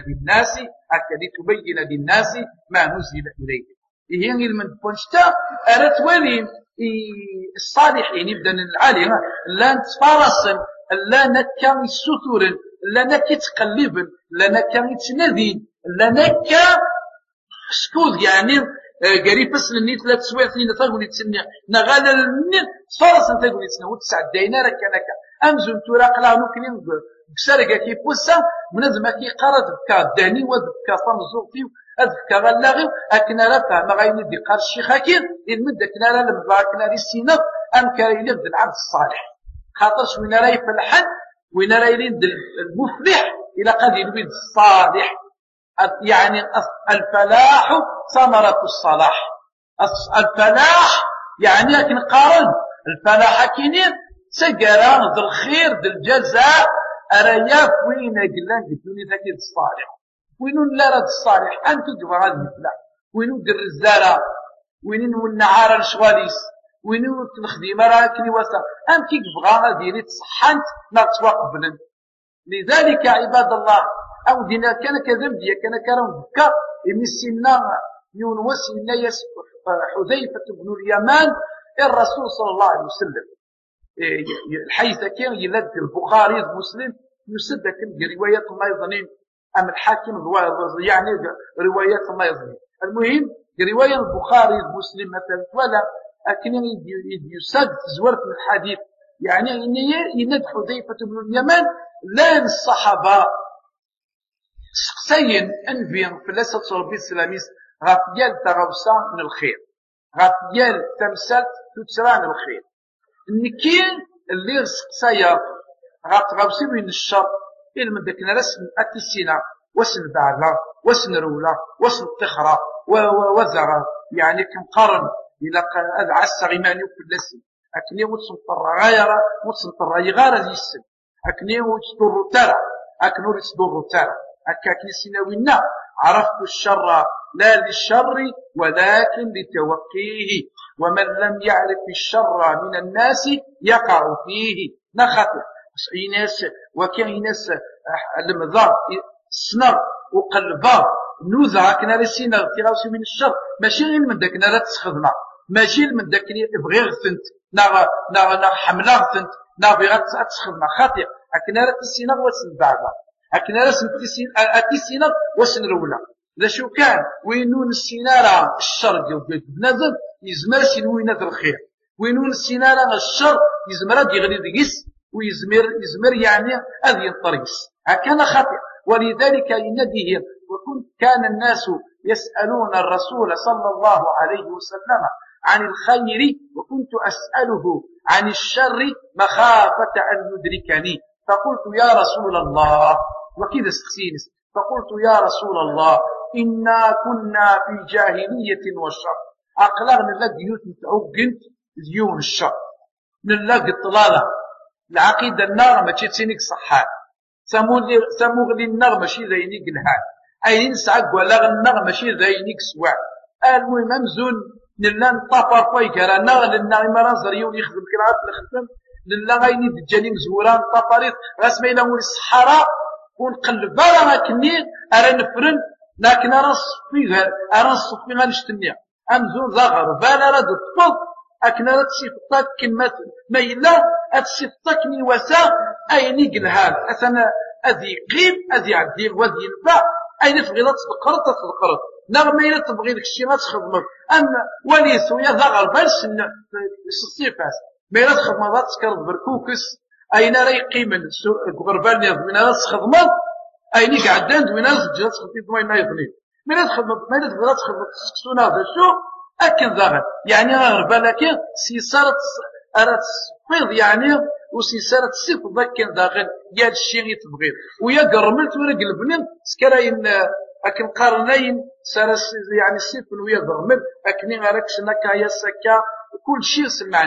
للناس ما نزل إليك. هي من بونشتا أردت ولي الصالحين يبدأ العالم لا نتفارسن لا نكا يسوثورن لا نكا يتقلبن لا نكا يتنذين لا نكا سكوذ يعني قريب بس لنيت لا تسوي ثنين تقول تسني نغالا لنيت فرصا تقول تسني وتسع دينار كنكا أمزون توراق لا نمكن بسرقة كي بوسا منظمة كي قرد بكا داني وذبكا صمزوطي أذكى غلاغي أكنا رفع ما غير ندي قال الشيخ أكيد المدة كنا لما كنا للسينات أم كان يلد العبد الصالح خاطرش وين راي في الحد وين راي يلد المفلح إلى قد يلد الصالح يعني الفلاح ثمرة الصلاح الفلاح يعني لكن قارن الفلاح كينين سجران ذو الخير ذو الجزاء أرياف وين قلان الدنيا ذاك الصالح وينو لا راد الصالح أنت تبغى هذا الفلاح وينو در الزارة وينو النعارة الشواليس وينو الخديمة راه كلي واسع أنت تبغى هذه تصحنت ما تواقبن. لذلك عباد الله أو دينا كان كذب ديا كان كرم بكا إن السنة يونس إلا يسبح حذيفة بن اليمان الرسول صلى الله عليه وسلم الحيث كان يلد البخاري مسلم يسد رواية ما يظنين أم الحاكم يعني روايات ما يظنين. المهم رواية البخاري مسلم مثلا ولا أكن يسد زورت الحديث يعني إن يند حذيفة بن اليمان لا الصحابة سقسين أنبياء فلسة ربي السلاميس غطيال تغوصا من الخير غطيال تمثال تتران الخير النكيل اللي سقسايا غطغوصي من الشر إلى ذاك رسم أتسينا وسن بعلا وسن رولا وسن التخرى وزغا يعني كم قرن إلى هذا عسى غيماني وفلسي أكني وتصن طرى غايرة وتصن طرى يغارة يسن أكني وتصدر ترى أكنو يصدر ترى أكاكي سنوينا عرفت الشر لا للشر ولكن لتوقيه ومن لم يعرف الشر من الناس يقع فيه نخطر ناس وكاين ناس المضار سنر وقلبا نوزع كنا لسينا تيغاوسي من الشر ماشي غير من داك لا تسخدنا ماشي من داك اللي بغي غثنت نا حملا غثنت نا بغي تسخدنا خاطئ كنا لا تسينا وسن بعدا كنا لا تسينا وسن رولا لا شو كان وينون السينارة الشر بنادم يزمر سينوينا الخير وينون السينارة الشر يزمر يغلي دقيس ويزمر يعني هذه الطريس هكذا خطئ. ولذلك ينده وكنت كان الناس يسألون الرسول صلى الله عليه وسلم عن الخير وكنت أسأله عن الشر مخافة أن يدركني فقلت يا رسول الله وكذا استخسينس فقلت يا رسول الله إنا كنا في جاهلية والشر أقلغنا لك يوت متعقنت ديون الشر نلاقي الطلالة العقيدة النار ما تشينيك صحات سمو لي النار ماشي ذينيك الهان أي نسعق ولا النار ماشي ذينيك سواع. المهم مزون نلا نطافر فايكرا النار للنار مرازر يوم يخدم كرات الخدم نلا غيني دجالي مزوران طافريت غاسما إلى مول الصحراء ونقلب بلا كني أرى نفرن لكن أرى الصفي غنشتني أمزون ظهر بلا رد الطفل أكنا تسيفطك كلمة ميلا أتسيفطك من وساء أي نيقل هذا أثناء أذي قيم أذي عديل وذي الباء أي نفغي لا تتذكرت نغم إلا تبغي لك الشيء ما تخدمك أما ولي سويا ظهر بس الصيفاس ما إلا تخدم ذات تكرد بركوكس أي نرى قيمة غربان يض من ناس خدمت أي نيق عدان من ناس جلس خطيب ما يضنين من ناس خدمت ما إلا تخدم تسكسونا هذا شو أكن ذاغر يعني غربا لكن سيسارة أرات فيض يعني وسيسارة سيف ذاكن ذاغر يا الشيء يتبغير ويا قرملت ولا قلبنين سكراين أكن قارنين سارس يعني سيف ويا قرمل أكني غاركش نكا يا سكا كل شيء سمع الناس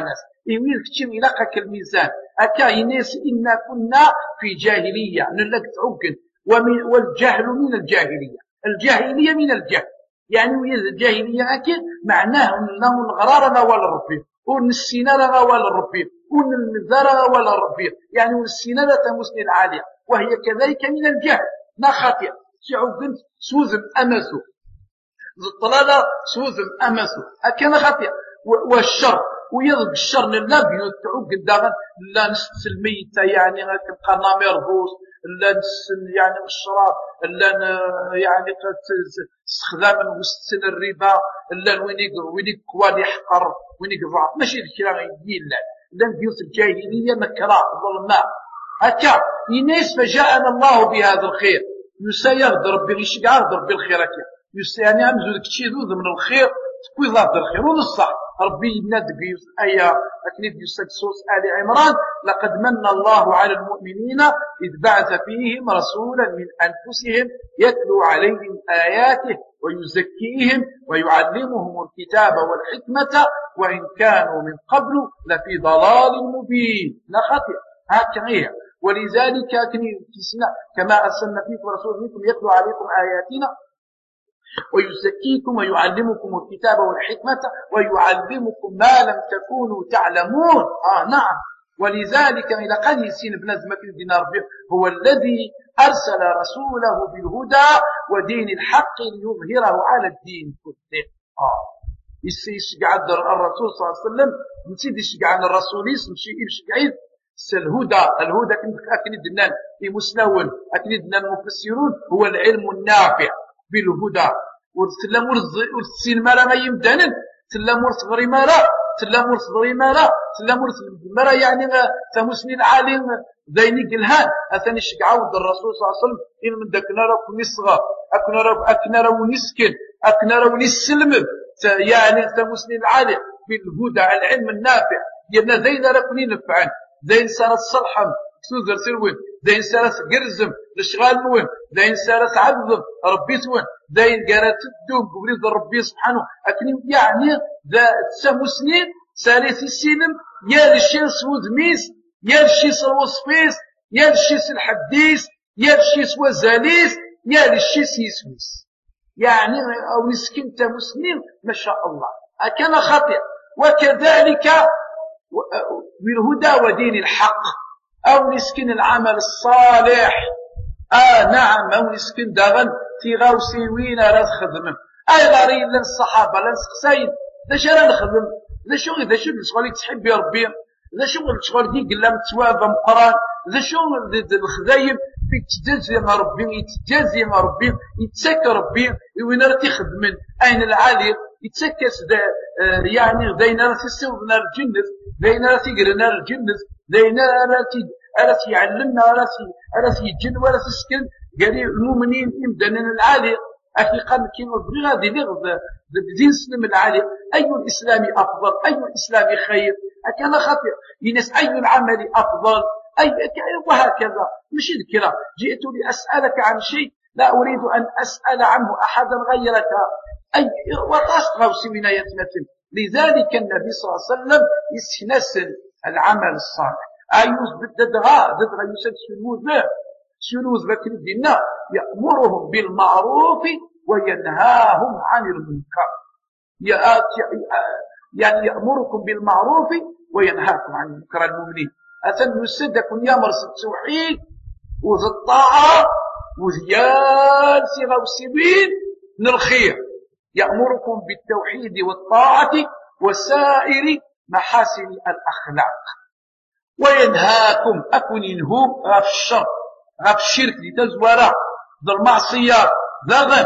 يويل كتشم إلاقك الميزان أكا يناس إنا كنا في جاهلية نلقى تعقل والجهل من الجاهلية الجاهلية من الجهل يعني الجاهلية أكيد معناه أنه الغرارة ولا ربي ونسينا ولا ربي وننذر ولا ربي يعني ونسينا تمسني العالية وهي كذلك من الجهل لا خاطئ تعقل سوزم أمسو الطلالة سوزم أمسو أكنا خاطئ والشر ويضرب الشر لله بيوت تعقل داغن لا نسس الميتة يعني تبقى نامير بوس لا نسن يعني الشراب لا يعني استخدام وسن الربا لا وينيق قوال يحقر وينيق ضعف ماشي الكلام يدين لا بيوت الجاهلية نكرا ظلماء هكا يناس فجاءنا الله بهذا الخير يسير ربي يشقع ربي الخير هكا يعني أمزو كتشي ذوذ من الخير تكوي ضد الخير ونصح ربي ينادق آية أكنيف يسكسوس آل عمران لقد من الله على المؤمنين إذ بعث فيهم رسولا من أنفسهم يتلو عليهم آياته ويزكيهم ويعلمهم الكتاب والحكمة وإن كانوا من قبل لفي ضلال مبين لا خطئ هكذا هي ولذلك كما أرسلنا فيكم رسول منكم يتلو عليكم آياتنا ويزكيكم ويعلمكم الكتاب والحكمة ويعلمكم ما لم تكونوا تعلمون نعم ولذلك إلى قد يسين ابن زمك الدينار هو الذي أرسل رسوله بالهدى ودين الحق ليظهره على الدين كله يشجع الرسول صلى الله عليه وسلم نسيد يشجع عن الرسول يمشي يشجع الهدى أكني دنان في مسنون أكني دنان المفسرون هو العلم النافع بالهدى وتسلم ورثين مالا ما يمدنن تسلم ورث غري مالا تسلم ورث غري مالا تسلم ورث مالا يعني تمسنين عالم ذيني قلهان أثني شقعود الرسول صلى الله عليه وسلم إن من داك نرى ونصغى أكنرى ونسكن أكنرى ونسلم يعني تمسنين العالم بالهدى العلم النافع يبنى ذين ركنين نفعن ذين سارة صلحا سوزر سلوين ذين سارة قرزم لشغال نوين ذين سارة عبد ربي سوين ذين قارت الدوم قبريد ربي سبحانه أكني يعني ذا تسامو سنين سالسي السينم يا للشيء سوز ميس يا للشيء الوصفيس يا للشيء الحديث يا للشيء وزاليس يا للشيء يسويس يعني أو نسكنت مسلم ما شاء الله أكان خطئ وكذلك بالهدى ودين الحق أو نسكن العمل الصالح نعم أو نسكن دغن في غوسي وين راه خدمه غارين لن الصحابة لن سقساين ذا شرا نخدم ذا شغل شغل تحب يا ربي ذا شغل دي قلام توابا مقران ذا شغل الخذايم فيك تجازي مع ربي يتجازي مع ربي يتسكى ربي وين راه تخدمن أين العالي يتسكس يعني دينا راه تسوق نار الجنة دينا راه تقرا نار الجنة دينا راه يعلمنا راه يجن ولا تسكن قال المؤمنين يمدنن العالي أخي قال كيما بغي غادي نغض بدين سلم العالي أي الإسلام أفضل أي الإسلام خير أكان خطير ينس أي العمل أفضل أي وهكذا مش الكلام جئت لأسألك عن شيء لا أريد أن أسأل عنه أحدا غيرك أي وتصغى سمناية مثل لذلك النبي صلى الله عليه وسلم يسنسل العمل الصالح أيوز بالددغاء يسد سلوز بكر الدين يأمرهم بالمعروف وينهاهم عن المنكر يعني يأمركم بالمعروف وينهاكم عن المنكر المؤمنين أثن يسدكم يامرس التوحيد وذي الطاعة وذيال صغة والسبيل من الخير يأمركم بالتوحيد والطاعة وسائر محاسن الأخلاق وينهاكم أكن ينهوك غاف الشر غاف الشرك لتزورا ذا المعصية ذا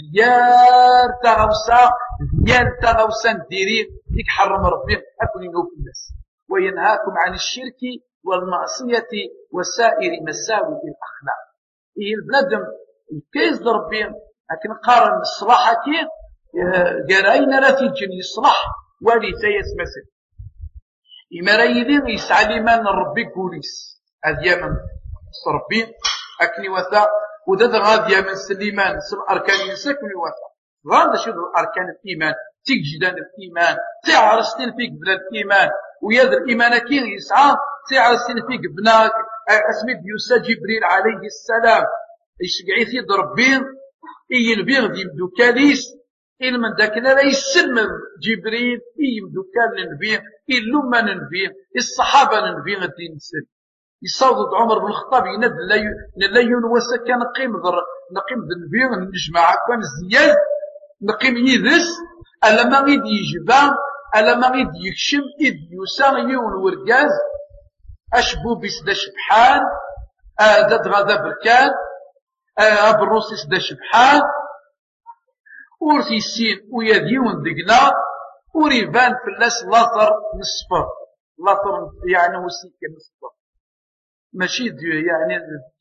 ذيال تغوسا نديرين ديك حرم ربي أكن ينهوك الناس وينهاكم عن الشرك والمعصية وسائر مساوئ الأخلاق البلدم كيز ربي لكن قارن الصلاح كي قراين لا تيجن يصلح ولي سيس مسل إما رايدين يسعى لمن ربي كوليس هذا من ربي أكني وثا وذا غادي من سليمان سل أركان يسكني وثا غادي شو أركان الإيمان تيجدان الإيمان تعرستين فيك بلا الإيمان وياد الإيمان كين يسعى ساعة سين فيك بناك اسمي ديوسا جبريل عليه السلام يشقعي في ضربين ينبيغ دي مدوكاليس إن من داكنا لا يسلم جبريل مدوكال ننبيغ إلوما ننبيغ الصحابة ننبيغ الدين سل يصوض عمر بن الخطاب يند لا ينوسا كان نقيم النبيغ نجمع كان زياد نقيم يدس ألا ما غيد يجبان ألا ما غيد يكشم إذ يسان يون ورقاز أشبو بسدا شبحان داد غادا بركان أبروسيس دا شبحان ورثي السين ويديون دقنا وريبان فلاس لاطر نصفر لاطر يعني وسيكا نصفر ماشي يعني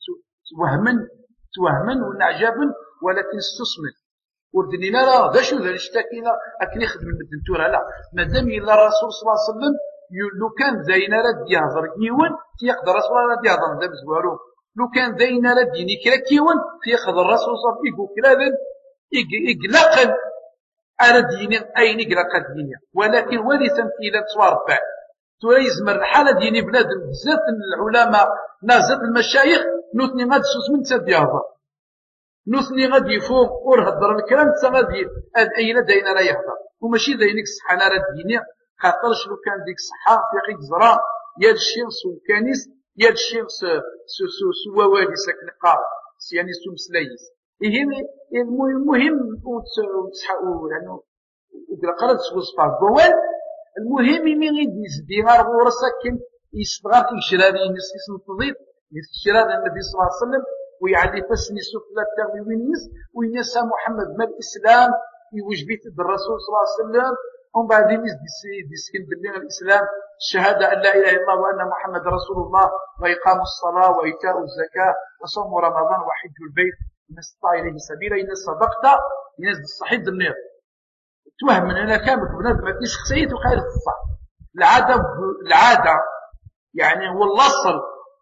توهمن ونعجبن ولكن استصمت وردني لا ذا شو ذا اشتكينا اكن يخدم الدكتور لا مادام الا الرسول صلى الله عليه وسلم لو كان زين رد يهضر يون يقدر رسول الله رد يهضر ذا بزوارو لو كان زين رد ينكر كيون يقدر الرسول صلى الله عليه وسلم يقول كلابن يقلقن على ديني اين يقلق الدنيا ولكن وليسا الى تواربع تريز من الحالة ديني بلاد بزاف العلماء نازل المشايخ نوثني غاد سوس من تبياضا نوثني غاد يفوق ورهضر الكلام تسغادي اين داينا راه يهضر وماشي داينك صحانا راه دينيا خاطر شنو كان ديك الصحة في قيد زرا يا الشيخ سوكانيس يا الشيخ سووالي ساكن قارئ يعني سومسلايس المهم يعني وقرا سوصفا بوال المهم مين يزدي غير غورسا كن يصبغ في شراري نسيس نتضيف شرار النبي صلى الله عليه وسلم ويعلي فسني سفلى التغوينيس وينسى محمد ما الاسلام يوجبيت بالرسول صلى الله عليه وسلم ومن بعد يسكن بالله الاسلام الشهاده ان لا اله الا الله وان محمد رسول الله واقام الصلاه وايتاء الزكاه وصوم رمضان وحج البيت من استطاع اليه سبيلا ان صدقت ينزل الصحيح النير توهم من هنا كامل بنادم ما فيش خسيت وخير الصح العاده يعني هو الاصل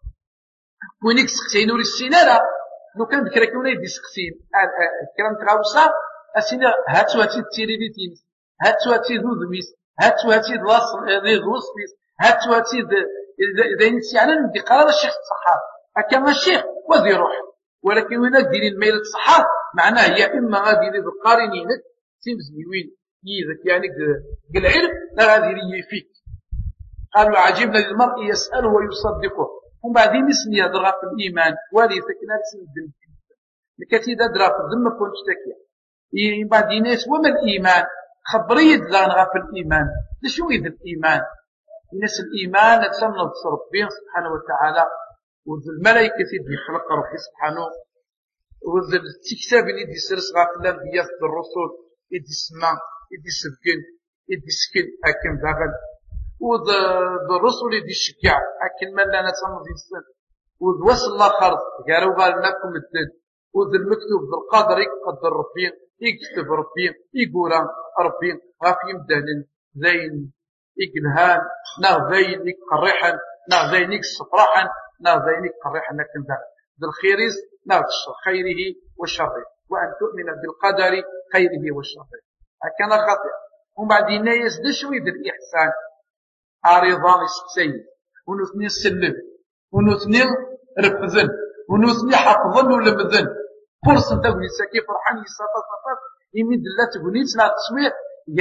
وينك سقسين وري السيناره لو كان ذكرى كونه يدي سقسين الكلام تغاوسا السيناره هاتو هاتي التيريديتين هاتو هاتي ذوذميس هاتو هاتي لاصل ذوصفيس هاتو هاتي اذا يعني ندي قرار الشيخ الصحاب هكا ما الشيخ وذي روح ولكن وين ديري الميل الصحاب معناه يا اما غادي يدير القارنينك تيمزيوين يذك يعني العلم لا غادي يفيك قالوا عجبنا للمرء يسأله ويصدقه ومن بعد نسمي يدرى في الإيمان وليتك نفس الدم لكتي درى في الذم كنت تكيا من بعد ناس وما الإيمان خبري دلان في الإيمان لشو إذا الإيمان الناس الإيمان نتسمى ربي سبحانه وتعالى وذو الملائكة يدي خلق ربي سبحانه وذو التكتاب يدي سرس غاف الأنبياء الرسل يدي السماء يدي سبكن يدي سكن أكن داغل وذو الرسل يدي الشكاع أكن من لا نتسمى في السن وذو وصل الآخر قالوا غالناكم الدين وذو المكتوب ذو القدر يقدر ربي يكتب ربي يقول ربي غاف يمدهن ذين يقلهان نا ذين يقرحن نا ذين يصفرحن نا ذين يقرحن لكن ذا الخيرز نا خيره وشره وأن تؤمن بالقدر خيره وشره هكذا خطأ ومن بعد ينايز دشوي ذا الإحسان عارضان السيد ونثني السلم ونثني رفذن ونثني حفظن ولمذن فرصة تقول ساكي فرحان يساطات يمد الله تقول لا تصوير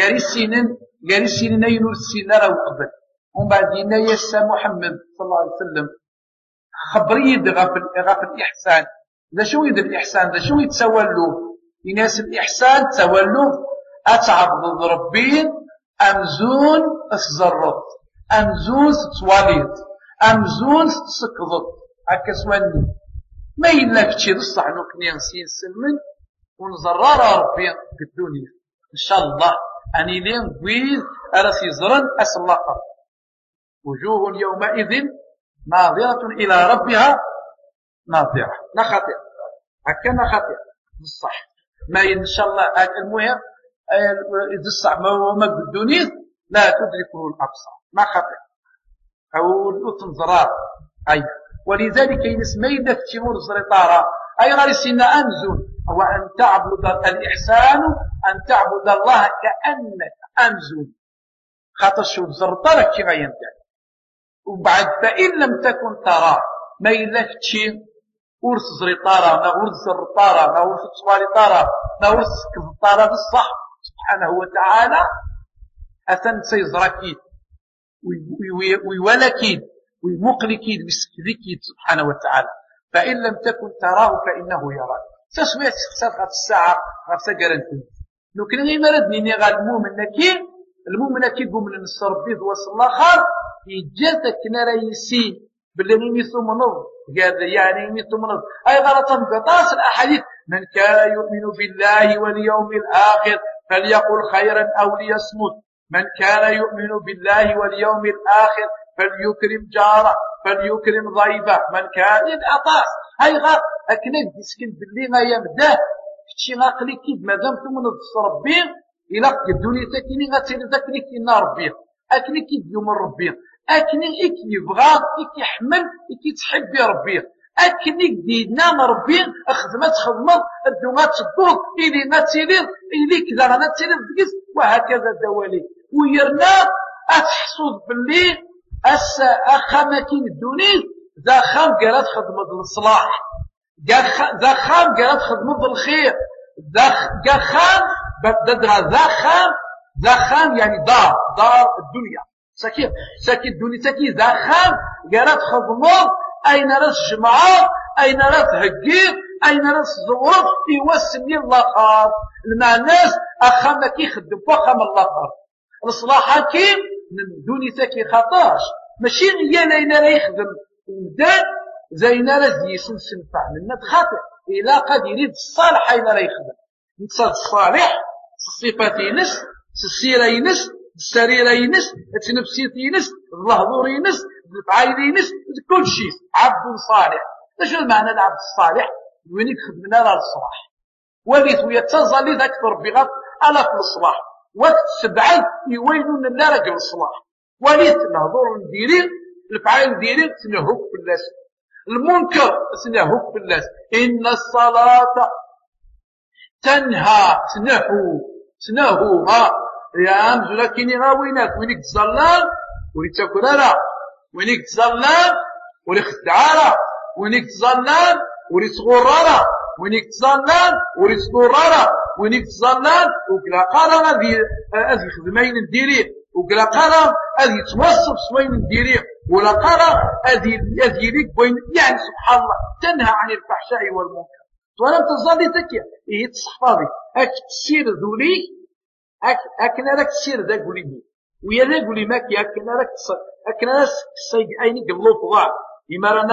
قاري سينين ينور السينارة وقبل ومن بعد ينايز محمد صلى الله عليه وسلم خبري غاف الإحسان ذا شو يد الإحسان ذا شو يتسوى له يناس الإحسان تسوى له أتعبد ربين أمزون أسزرط أمزون ستواليد أمزون ستسكضط أكسواني ما يلاك تشير الصح نوكني نسين سلمن ونزرار ربي في الدنيا إن شاء الله أني لين قويل أرسي زرن أسلاق وجوه يومئذ ناظرة إلى ربها ناظرة نخطئ هكذا خطئ بالصح ما إن شاء الله المهم إذا الصح ما هو مد الدنيا لا تدركه الأبصار ما خطئ أو الأطن زرار أي ولذلك ينسمي ذاك تيمور الزرطارة أي غير سنة أنزل هو أن تعبد الإحسان أن تعبد الله كأنك أنزل خاطر شوف زرطة راك كي غينتهي. وبعد فإن لم تكن ترى ما إلا كتشي ورث زريطارة ما ورث زرطارة ما ورث تصواليطارة ما ورث كزطارة بالصح سبحانه وتعالى أثن سيزركيد ويولكيد ويمقلكيد بسكذكيد سبحانه وتعالى. فإن لم تكن تراه فإنه يراك. سسويت سخصات غاف الساعة غاف ساقرنتين نوكن غير مردني ني غا المؤمن أكيد من السربي وصل الآخر يجاتك كنا يسي باللي ميثو منظ قال يعني ميثو منظ أي غلطا بقطاس الأحاديث من كان يؤمن بالله واليوم الآخر فليقل خيرا أو ليصمت. من كان يؤمن بالله واليوم الآخر فليكرم جاره فليكرم ضيفه. من كان يدعطاس هاي غاب أكنك تسكن باللي ما يمداه كتشي غاقلي كيد مادام تمن الربي إلا الدنيا تكيني غاتيري ذاكني كينا ربي أكني كيد يوم الربي أكني إكي يبغى إكي يحمل إكي تحبي ربي أكني ديدنا ربي أخدمت خدمت الدوغات الدور إلي ما تيرير إلي كذا غانا تيرير دقيس وهكذا دوالي ويرنا أتحصد باللي أخامكين الدنيا ذا خام قالت خدمت الصلاح ذا خام قالت خدمت الخير ذا خام بددها ذا خام يعني دار الدنيا ساكي الدنيا ساكي ذا خام قالت خدمت أين راس جمعة أين راس هقير أين راس زورف يوسمي الله خار الناس أخامك يخدم وخام الله خار الصلاح كيم من دوني ساكي خطاش ماشي هي لين راه يخدم ودان زينا راه يسنسن فعلا نتخاطر إلا قد يريد الصالح أين راه يخدم نتصاد الصالح الصفات ينس السيرة ينس السريرة ينس التنفسيت ينس الظهور ينس الفعايل ينس كل شيء عبد صالح. شنو المعنى العبد الصالح؟ وين يخدمنا على الصلاح وليت ويتصل ذاك ربي غاف على في الصلاح وقت سبعة يوينون لا رجل الصلاح وليت الهضور نديرين الفعايل نديرين تنهوك في الناس المنكر تنهوك في الناس. إن الصلاة تنهى تنهوها يا أمز لكني غاوينات وينك تزلان وينك تاكلها وينك تزلان وينك تدعارا وينك تزلان وينك تغرارا وينك تزلان وينك تغرارا وينك تزلان وكلا قارا هذه خدمين نديريه وكلا قارا هذه توصف سوين نديريه ولا قارا هذه ليك وين يعني سبحان الله تنهى عن الفحشاء والمنكر ولم تظل تكيا هي تصحفاضي هاك تسير ذولي هاك راك تسير ذا قولي ويا ذا قولي ماكي هاك راك تصيق عيني قلوب ضاع إما رانا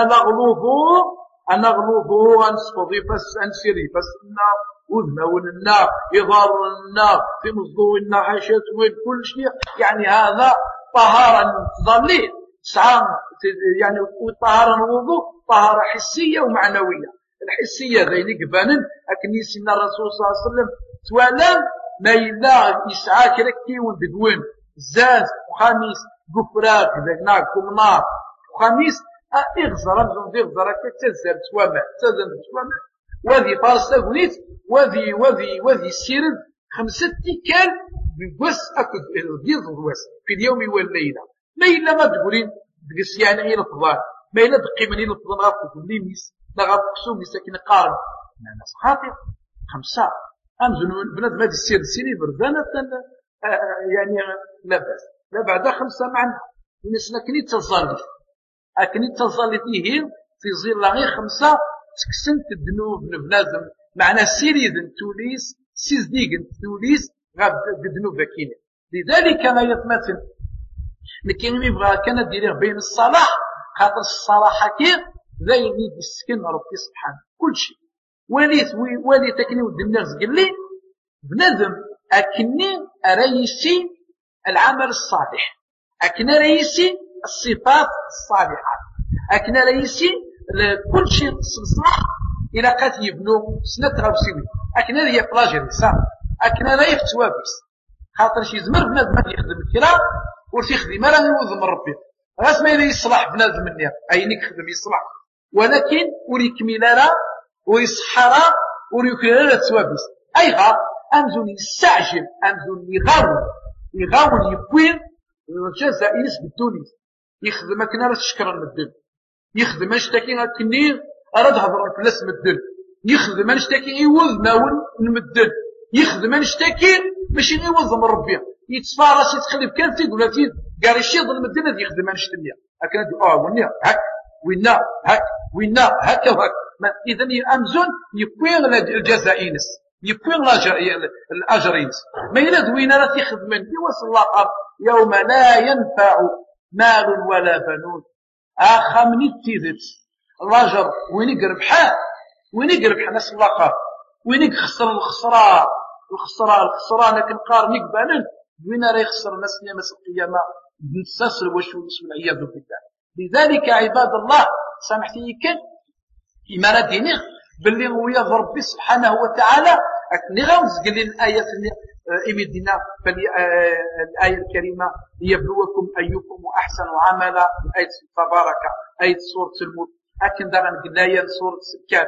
نغلوبو غنصفضي أنسيري فسنا وذنونا يضارنا في مصدونا حاشات وين كل شيء يعني هذا طهارة تظلي سعام يعني طهارة الوضوء طهارة حسية ومعنوية. الحسية ذيني قبانا أكني سيدنا الرسول صلى الله عليه وسلم توالام ما إلا يسعى كركي وندقوين زاز وخاميس قفراك ذاك كمنار وخاميس اغزر امزون دي غزر تزال توامع وذي فارسة قليت وذي سيرد 5 تيكال بوس أكد الغيظ الواس في اليوم والليلة ما إلا ما تقولين دقس يعني إلى الفضان ما إلا دقيمني إلى الفضان غافو الليميس لا غافو مساكن قارن ناس خاطر 5 أمزون بنات ما السير سيني بردانة يعني لا بأس لا بعد 5 معنا الناس كني تظل أكني تظل فيه في ظل غير 5 تكسنت الذنوب بنادم معنى سيري ذن توليس سيزديق توليس غاب الذنوب كيني. لذلك ما يتمثل لكن يبغى كان ديريه بين الصلاح خاطر الصلاح كيف ذا يميد السكن ربي سبحانه كل شيء وليت أكني ودمناغ قال لي بنادم أكني أريسي العمل الصالح أكني ريسي الصفات الصالحة أكنا ريسي كل شيء صح إلى قد يبنو سنة غوسيوي أكنا ريا بلاجري صح أكنا ريا فتوابس خاطر شي زمر بنادم يخدم الكرا وتيخدم راه يوذم ربي غاس ما يصلح بنادم النير أينك خدم يصلح ولكن وليكمل راه ويصحى راه وليكمل راه توابس أي غاب أمزون يستعجل أمزون يغاول يكوين الجزائر بالتونس يخدم أكن راه تشكر المدن يخدم أشتكي أكني أراد هضر فلاس مدن يخدم أشتكي يوز ناون المدن يخدم أشتكي ماشي يوز من ربي يتصفارس يتخلف كان تيد ولا تيد قال الشيء المدن هذه يخدم أشتكي أكن وينا هك وينا هك وينا هكا وهك إذا أمزون يبوين الجزائرينس يبوين الأجرينس ما يلاد وين راه يخدمن يوصل الله يوم لا ينفع مال ولا بنون أخمني تيدت اللاجر وين يقربحاه وين يقربح ناس الله وين يخسر الخسران لكن قارني قبالا وين راه يخسر الناس يوم القيامة نتسلسل وشوش والعياذ بالله. لذلك عباد الله سامحتني كان إما رديني باللي ويا ربي سبحانه وتعالى نغمز قال لي الآية إمدنا الآية الكريمة ليبلوكم أيكم أحسن عملا آية تبارك آية سورة الملك لكن دغن قلايا سورة الكهف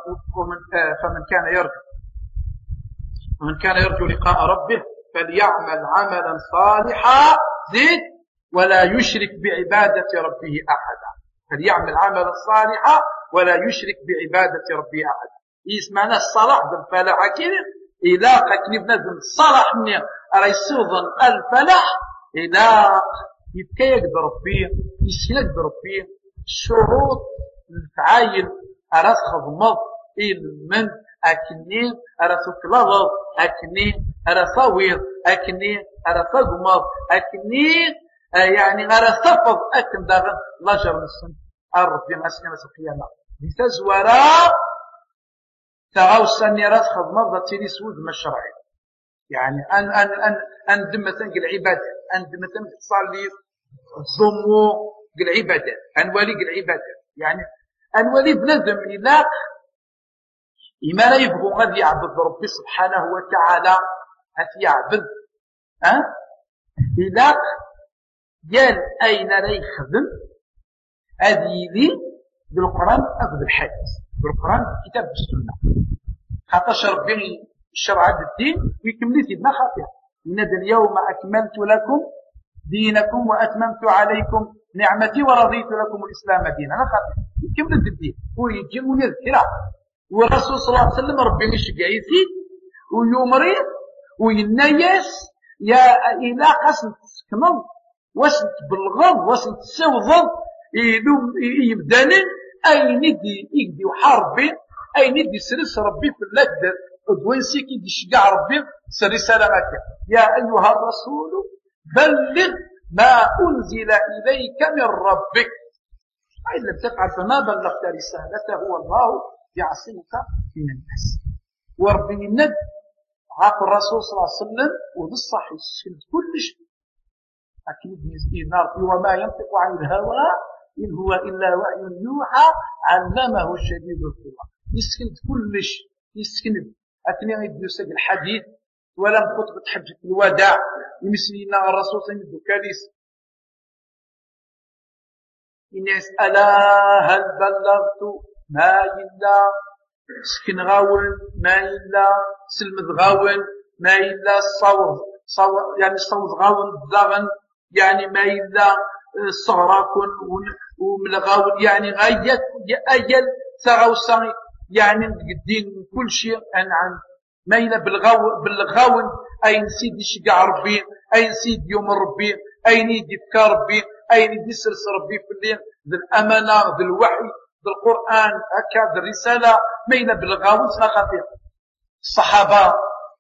فمن كان يرجو لقاء ربه فليعمل عملا صالحا زيد ولا يشرك بعبادة ربه أحدا فليعمل عملا صالحا ولا يشرك بعبادة ربه أحدا يسمعنا الصلاح بالفلاح كده إلا قاكني بنادم الصلاح مني راه يسوضن الفلاح إلا يبكي يقدر ربيه يسكن يقدر ربيه الشروط الفعايل أراد خضمض من أكني أراد تكلغض أكني أراد صوير أكني أراد تغمض أكني يعني أراد تفض أكن داغن لاجر نسن الرب يمسكن القيامة لتزورا تغاوسني راد خضمض تيني سود مشرعي يعني أن دمتن العبادة أن دمتن تصلي ضمو العبادة أن ولي العبادة يعني أن ولي بندم إلا إما لا يبغو غادي يعبد ربي سبحانه وتعالى هاتي يعبد إلا قال أين لا يخدم هذه لي بالقرآن أو بالحديث بالقرآن كتاب السنة خاطرش ربي الشرع الدين ويكمل سيدنا خاطئ إن اليوم أكملت لكم دينكم وأتممت عليكم نعمتي ورضيت لكم الإسلام دينا أنا خاطئ يكمل الدين ويجي ويذكره والرسول صلى الله عليه وسلم ربي يشجع يزيد ويمرض وينيس يا إلى قسم تسكمل واسم تبلغض واسم تسوضض يبدأ أين يدي وحاربي أين يدي سرس ربي في اللجدر ودوينسي كي يشجع ربي سري سلامك يا أيها الرسول بلغ ما أنزل إليك من ربك فإن لم تفعل فما بلغت رسالته والله يعصمك من الناس وربي الند عاق الرسول صلى الله عليه وسلم وبالصح يسكن كل شيء أكيد مسكين نار وما ينطق عن الهوى إن هو إلا وحي يوحى علمه الشديد القوى يسكن كل شيء يسكن أكني يدوسك الحديث ولم خطبة حجة الوداع يمسلينا الرسول صلى الله عليه وسلم كاليس إن يسألا هل بلغت ما إلا سكن غاون ما إلا سلمد غاون ما إلا صوت يعني صوت غاون ضغن يعني ما إلا صغراكن وملغاون يعني غاية أجل ثغوصا يعني الدين كل شيء عن ما إلا بالغاون أي نسيد يشجع ربي أي نسيد يوم ربي أي نيد يذكر ربي أي نيد يسرس ربي في الليل ذي الأمانة ذي الوحي ذي القرآن هكا ذي الرسالة ما إلا بالغاون سنا خطير الصحابة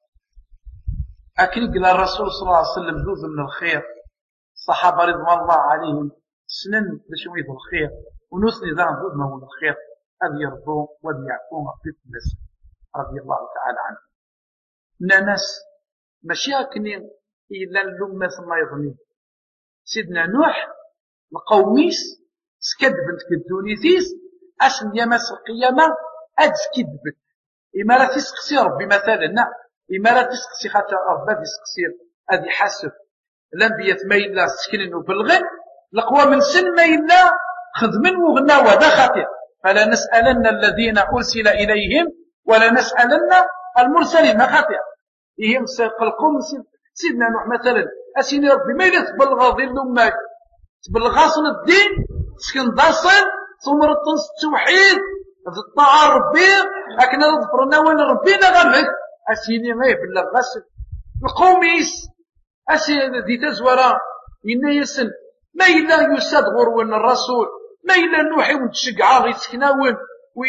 أكيد قال الرسول صلى الله عليه وسلم جزء من الخير الصحابة رضوان الله عليهم سنن بشوية الخير ونسني ذا جزء من الخير أذ يرضون وذ يعفون في الناس رضي الله تعالى عنه ناس ماشي هكني إلا اللمة ثم يظنين سيدنا نوح القوميس سكدبنت كالدونيثيس أسن يمس القيامة أدس كدبت إما لا تسقسي ربي مثلا إما لا تسقسي حتى ربي تسقسي أذي حسب الأنبياء ما إلا سكنن وبالغن لقوى من سن ما إلا خدمن وغنى وذا خطير فلا نسألن الذين أرسل إليهم ولا نسألن المرسلين ما خطير إيهم سيقلقون سيدنا نوح مثلا أسيني ربي ما إلا تبلغ ظل أمك تبلغاصن الدين تسكن داصن ثمر التوحيد الطاعة ربي أكنا نظفرنا وين ربينا غمك أسيني ما يبلغ غسل القوميس أسيني ذي تزورا إنا يسن ما إلا يساد غروين الرسول ما إلا نوحي ونتشقع غيسكناون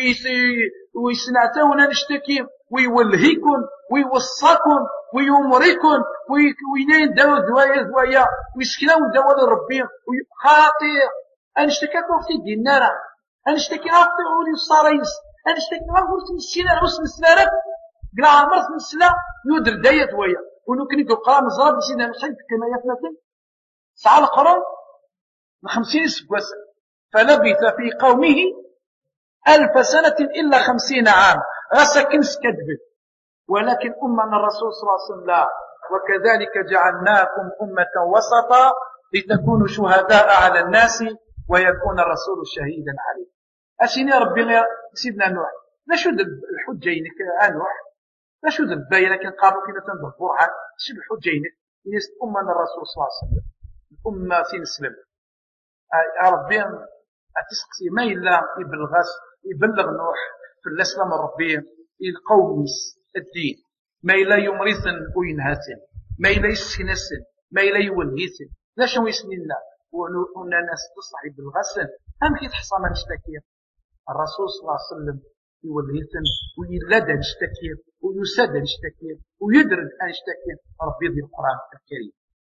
ويسنعتاونا نشتكي ويولهيكم ويوصاكم ويمركم وينين داو دوايا ويسكناون داو ربي خاطئ أنشتكاكم في دينارا أنشتكي غاطي أولي الصاريس أنشتكي غاطي مسينا عوس مسلارك قلع عمرت مسلا يودر دايا دوايا ونمكن يقول قرام الزراب نسينا نخيط كما يفنتين سعى القرآن 50 سبوسا فلبث في قومه 1000 سنة إلا 50 عام غسكنس كذب ولكن أمنا الرسول صلى الله عليه وسلم لا وكذلك جعلناكم أمة وسطا لتكونوا شهداء على الناس ويكون الرسول شهيدا عليه أسيني ربي سيدنا نوح لا شو الحجينك نوح لا شو الباينة كان قالوا كنا تنظفوا عن شو الحجينك يست أمنا الرسول صلى الله عليه وسلم الأمة سنسلم يا ربي أتسقسي ما إلا يبلغ نوح في الإسلام الربي القوم الدين ما إلا يمرثن وينهسن ما إلا يسكنسن ما إلا يولهسن لا شو يسننا وأن الناس تصحي بالغسل هم كي تحصى ما نشتكي الرسول صلى الله عليه وسلم يولهسن ويلد نشتكي ويسد نشتكي ويدرك نشتكي ربي ذي القرآن الكريم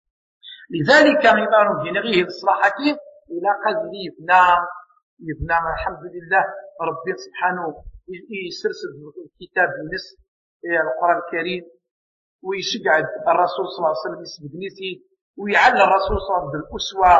لذلك عبارة جنغيه الصلاحة إلى قدر يبنى الحمد لله ربي سبحانه يسرسل الكتاب النس القرآن الكريم ويشجع الرسول صلى الله عليه وسلم يسبق نسي ويعلى الرسول صلى الله عليه وسلم بالأسوة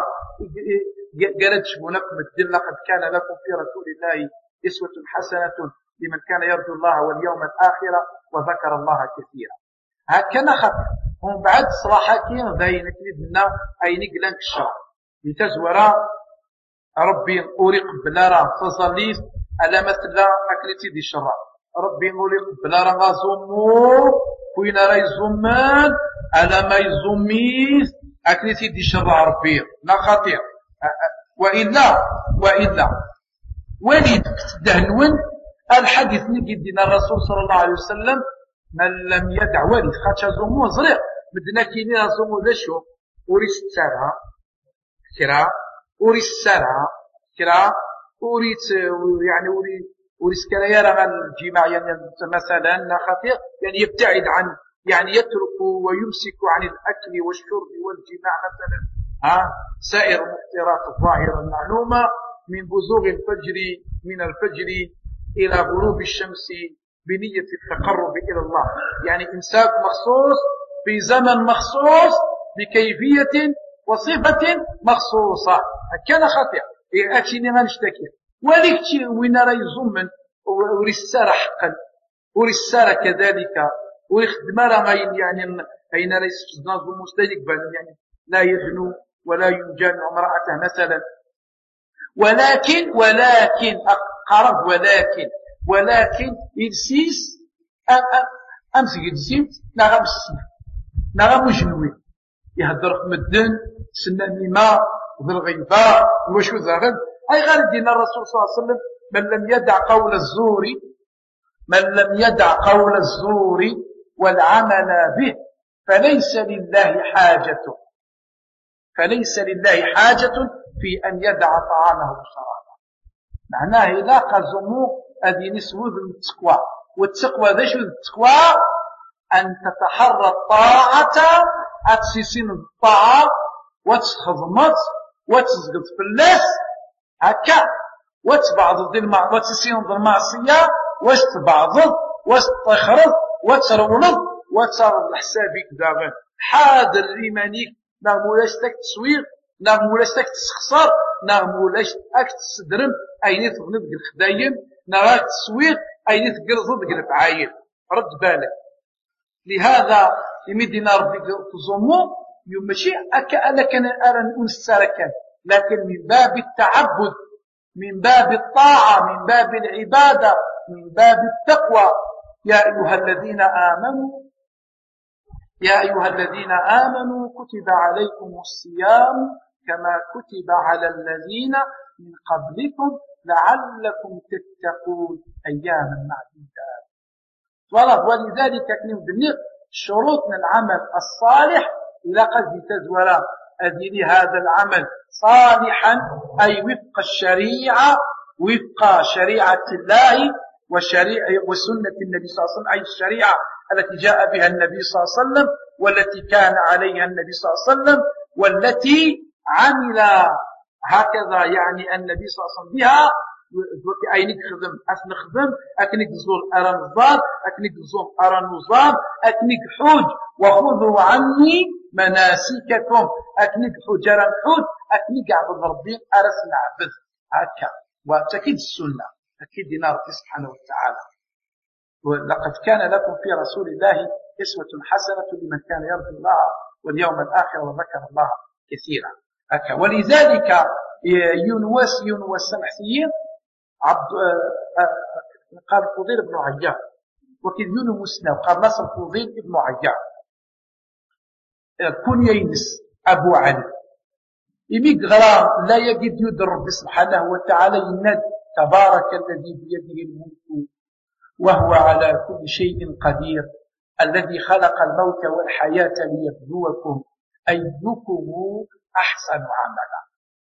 قالت شبونكم الدين لقد كان لكم في رسول الله أسوة حسنة لمن كان يرجو الله واليوم الآخر وذكر الله كثيرا هكذا خطر ومن بعد صراحة كين ذاينك لدنا أي نقلنك الشرع لتزورا ربي أوريق بلارا تصليس على مثل أكلتي دي الشرع ربي أوريق بلارا غازمو وين راي زمان على ما يزميس أكلتي دي الشرع ربي لا خطير وإلا وليد تدهنون الحديث نجي دينا الرسول صلى الله عليه وسلم من لم يدع وليد خاتشا زمو زريع بدنا كينينا زمو ذا شو وريس تسارها كرا وريس سارها كرا وريت يعني وريس كرا يرى الجماع يعني مثلا خطير يعني يبتعد عن يعني يترك ويمسك عن الأكل والشرب والجماع مثلا سائر المفطرات الظاهرة المعلومة من بزوغ الفجر من الفجر إلى غروب الشمس بنية التقرب إلى الله يعني إمساك مخصوص في زمن مخصوص بكيفية وصفة مخصوصة كان خطير أكيني ما نشتكي ولكن وين راه يزمن ورسالة حقا ورسالة كذلك ويخدم راه يعني أين راه يستنظم مستجبا يعني لا يدنو ولا يجامع امرأته مثلا ولكن أقرب ولكن إنسيس أمسك الجسيمت نغم السنة نغم جنوي يهدر مدن سنة ميماء ذي الغيباء وشو ذهب أي غير دين الرسول صلى الله عليه وسلم من لم يدع قول الزور والعمل به فليس لله حاجة في أن يدع طعامه وشرابه معناه إذا قزموا أذي نسوذ التقوى والتقوى ذا شو التقوى أن تتحرى الطاعة أتسيسين الطاعة وتخضمت وتسقط في اللس هكا وتبعض وتسيسين المعصية وتبعض وتخرض وترولض وترض لحسابك دابا حاضر إيمانيك نغمولاش تاك تسوير نغمولاش تاك تسخسر نغمولاش تاك تسدرم أين تغنط الخدايم نغاك تسوير أين تقرزض الفعايل رد بالك لهذا يمدنا ربي تزمو يمشي أنا كان أرى السركان لكن من باب التعبد من باب الطاعة من باب العبادة من باب التقوى يا أيها الذين آمنوا يا أيها الذين آمنوا كتب عليكم الصيام كما كتب على الذين من قبلكم لعلكم تتقون أياما معدودات. ولذلك نبني شروط العمل الصالح إلى قد تزول أدي هذا العمل صالحا أي وفق الشريعة، وفق شريعة الله وسنة النبي صلى الله عليه وسلم، أي الشريعة التي جاء بها النبي صلى الله عليه وسلم والتي كان عليها النبي صلى الله عليه وسلم والتي عمل هكذا يعني النبي صلى الله عليه وسلم بها. أينك خدم أسنخدم أكنك زول أرى نزار أكنك زول أرى نزار أكنك حوج وخذوا عني مناسككم أكنك حجرا حوج أكنك عبد ربي أرس نعبد هكا. وتأكيد السنة أكيد دين ربي سبحانه وتعالى. ولقد كان لكم في رسول الله أسوة حسنة لمن كان يرجو الله واليوم الآخر وذكر الله كثيرا هكا. ولذلك يونس سمحتين قال فضيل بن عياض وكذ يونس مسنا وقال نصر فضيل بن عياض كن يينس أبو علي إميك غرام لا يجد يد رب سبحانه وتعالى يناد تبارك الذي بيده الملك وهو على كل شيء قدير الذي خلق الموت والحياة ليبلوكم أيكم أحسن عملا.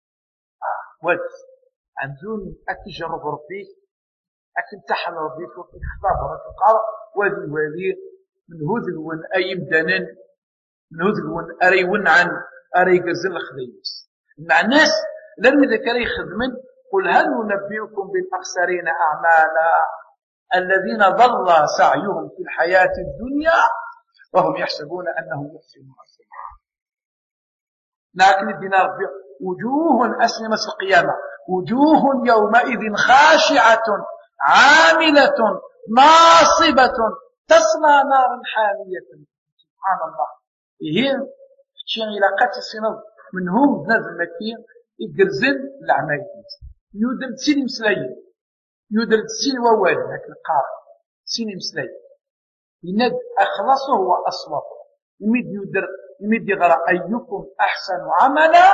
عندون أتجرب ربي أتمتحن ربي في اختبار القرى وذي من هذل أي مدنن من هذل أريون عن أري جزل خليس مع الناس لم يذكر يخدمن قل هل ننبئكم بالأخسرين أعمالا الذين ضل سعيهم في الحياة الدنيا وهم يحسبون أنهم يحسنون صنعا. لكن الدينار وجوه أسلمت القيامة وجوه يومئذ خاشعة عاملة ناصبة تصلى نارا حامية. سبحان الله. هي تشين إلى قتل السنظ من هم نزل مكين يقرزن العمايل يودل سين مسلايين يودل سين ووالي لكن القارئ سين مسلايين يند أخلصه وأصوبه يمد يغرى أيكم أحسن عملا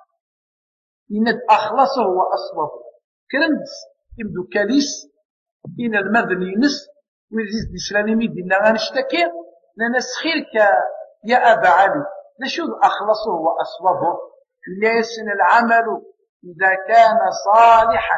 يند أخلصه وأصوبه كرمز يمدو كاليس إن المذن ينس ويزيد نشراني ميدي نغانشتكي لنسخيرك يا أبا علي نشوذ أخلصه وأصوبه ليسن العمل إذا كان صالحا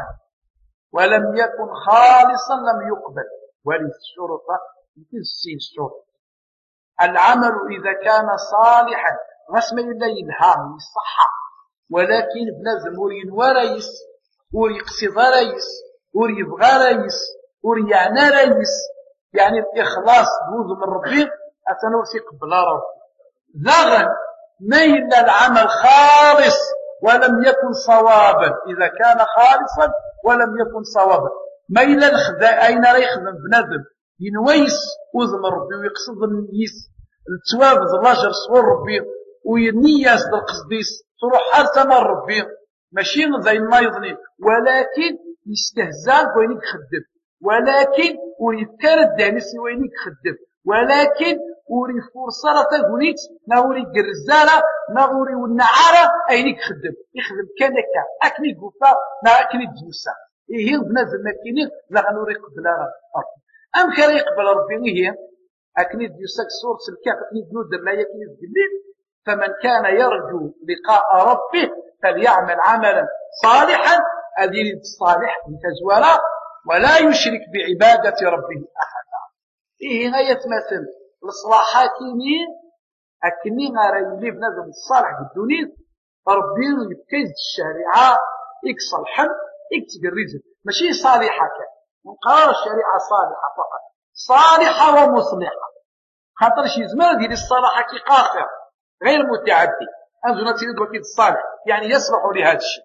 ولم يكن خالصا لم يقبل. وليس الشرطة مثل السين الشرطة العمل إذا كان صالحا رسم الله يلهام الصحة ولكن بلازم ورين وريس وريقصد ريس وريبغى ريس وريعنى ريس يعني الإخلاص بوذ من ربي أتنوسي قبل ربي ذغن ميل العمل خالص ولم يكن صوابا. إذا كان خالصا ولم يكن صوابا ميل الخذا أين ريخذن بنذب ينويس وذم ربي ويقصد النيس التوابز الرجل صور ربي وينياس بالقصديس تروح حرسنا ربي ماشي زي ما يظني ولكن يستهزان وينك خدب ولكن ويذكر الدانسي وينك خدب ولكن وري فرصة تقوليت نوري الجرزالة نوري والنعارة أينك خدم يخدم كنكا أكني قفا نا أكني جوسا إيه بنزل مكينين لا غنوري قبل ربي أم كان يقبل ربي هي أكني جوسك صورة الكاف أكني جنود لا يكني الجليل. فمن كان يرجو لقاء ربه فليعمل عملا صالحا أذين الصالح لتزولا ولا يشرك بعبادة ربه أحدا. إيه غاية مثل الإصلاحاتيني أكني غير يلي بنادم الصالح بالدنيا ربي يبكيز الشريعة يكسى الحم يكتب الرزق ماشي صالحة كان ونقرر الشريعة صالحة فقط صالحة ومصلحة خاطر شي زمان ديال الصلاحة كي قاصر غير متعدي أنزل نتيجة وكيد الصالح يعني يصلح لهذا الشيء